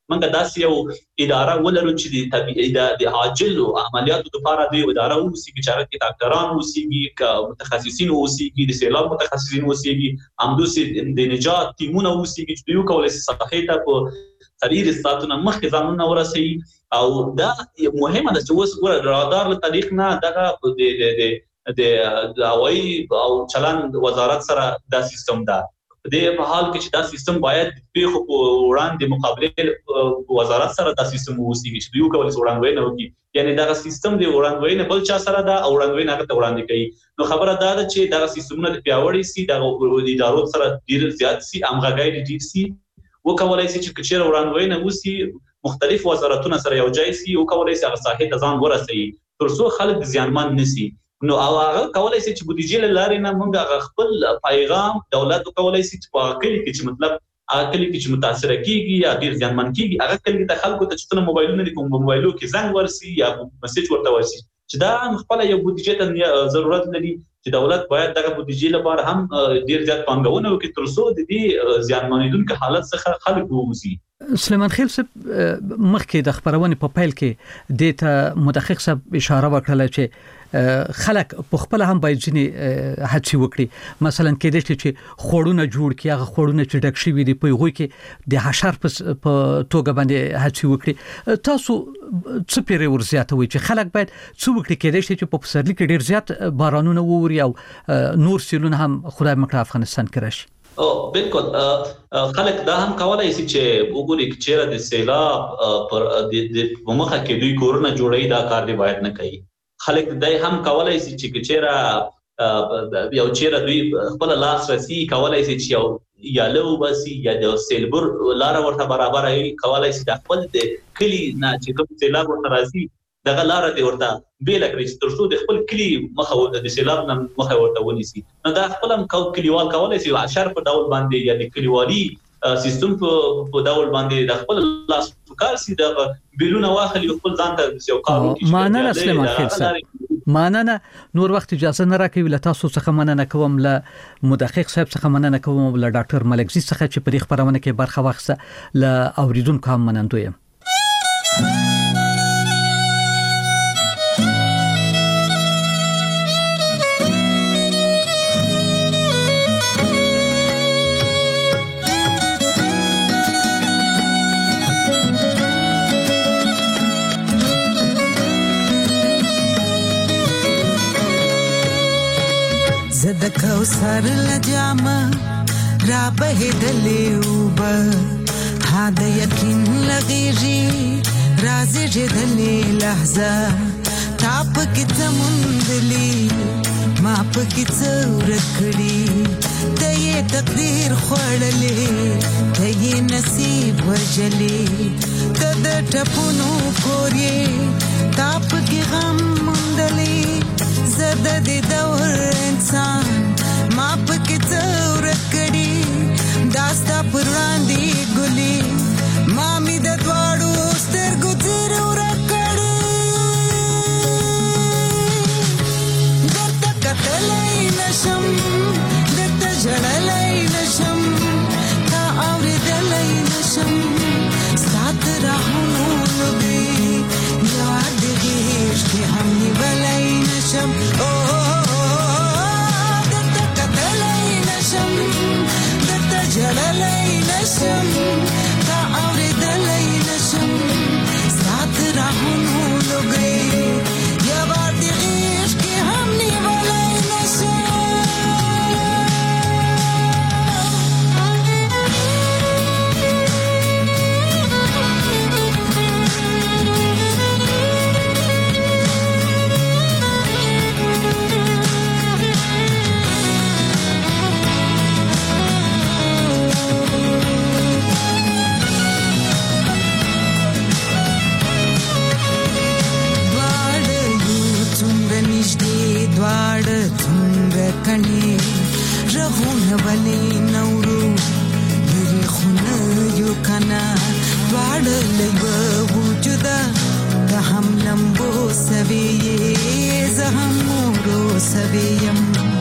منګه داسې یو اداره ولرو چې د عاجل عملیاتو لپاره د اداره اوسېږي چې هغه کې ډاکټران اوسېږي متخصصین اوسېږي د سیلاب متخصصین اوسېږي همداسې د نجات ټیمونه اوسېږي چې دوی کولی شي ساحې ته په 3 ساعتونو مخکې ځانونه ورسوي او دا مهمه ده چې اوس رادار له طریق نه دغه د هوایي او چلند وزارت سره دا سیستم ده د په حال کې چې دا سیستم باید د پیښو په وړاندې مقابله وزارت سره دا سیستم ووسیږي چې دوی کولی شي وړاندوینه وکړي یعنی دا سیستم د وړاندوینه بل چا سره دا وړاندوینه هغه ته وړاندې کوي نو خبره دا ده چې دا سیستمونه د پیاوړي سي د ادارو سره ډیر زیات سي همغږي ډیر سي وکولای شي چې کچېره وړاندوینه وسی مختلف وزارتونو سره یو ځای سي او کولای شي هغه ساحې ته ځان ورسوي ترڅو خلک زیانمن نشي نو هغه کولای شي چې بودیجې لارې نه موږ خپل پیغام دولت کولای شي چې په کلی کې چې مطلب هغه کلی کې چې متاثر کیږي یا ډیر ځانمن کیږي هغه کلی ته خلکو ته چې موبایلونه لري کوم موبایلو کې زنګ ورسي یا میسج ورته ورسي چې دا خپل یو بودیجې ته ضرورت لري چې دولت باید دغه بودیجې لپاره هم ډیر زیات پانګونه وکړي ترڅو د دې زیانمنیدونکو حالت څخه خلک ووځي سلیمان خیل صاحب مخکې د خبرونه په پیل کې د ته مدقق صاحب اشاره وکړه چې خلک په خپل هم باید ځینې هڅې وکړي مثلا کېدای شي چې خوړونه جوړ کړي هغه خوړونه چې ډک شوي دي په هغوی کې د حشر په توګه باندې هڅې وکړي تاسو څه پیرې ورزیاتوي چې خلک باید څه وکړي کېدای شي چې په پسرلي کې ډیر زیات بارانونه ووري او نور سیلونه هم خدای مکړه افغانستان کې راشي بالکل خلک دا هم کولای شي چې وګوري چې د سیلاب پر د مخه کې دوی کورونه جوړي دا کار دی باید نه کوي خلک دای هم کولای شي چې چیرې یو چیرې دوی خپل لاس رسی کولای شي چې یو یا لو بسي یا د سیلبر لار ورته برابر وي کولای شي د خپل د کلی نه چې کوم سیلاب ورته راځي دغه لار دی ورته بیل کړی چې ترڅو د خپل کلی مخه د سیلاب نه مخه ورته ونیسي نو دا خپل هم کلیوال کولای شي عشر په ډول باندې یا د کلیوالي سیستم په ډول باندې د خپل لاس کار سي د بیلونه واخلي خپل ځان ته یو کار وکړي مانه سلیمان خیل صاحب مننه نور وخت اجازه نه راکوي له تاسو څخه مننه کوم له مدقق صاحب څخه مننه کوم له ډاکټر ملک زی څخه چې په دې خبرونه کې برخه واخیسته له اوریدونکو هم منندوی یم زد کوثر لجامه را بهدلې وب ها د یقین لغېږي رازې جدلې لحظه ټاپ کې تمندلې ما په کې څور کړی د یې تقدیر خوړلې د یې نصیب وجلې ته د ټپونو کورې تاپ کې غم مندلې زد د دور انسان ما پکې څور کړي داستا پر وړاندې ګلي ما می د دواړو سترګو تیر ور کړي درته کتلای نشم درته ژړلای نشم تا اورېدلای نشم سات راهونو لګي یاد دې چې هم نیولای نشم جلالای نشم تا اوریدلای نشم سات راهونو لګي یا بار دې عشق کې هم نیولای نشم کني رغونه ولي نورو لري خونه یو کنا واړ لګو وجودا ته هم لمبو سوي زه هم مورو سوي يم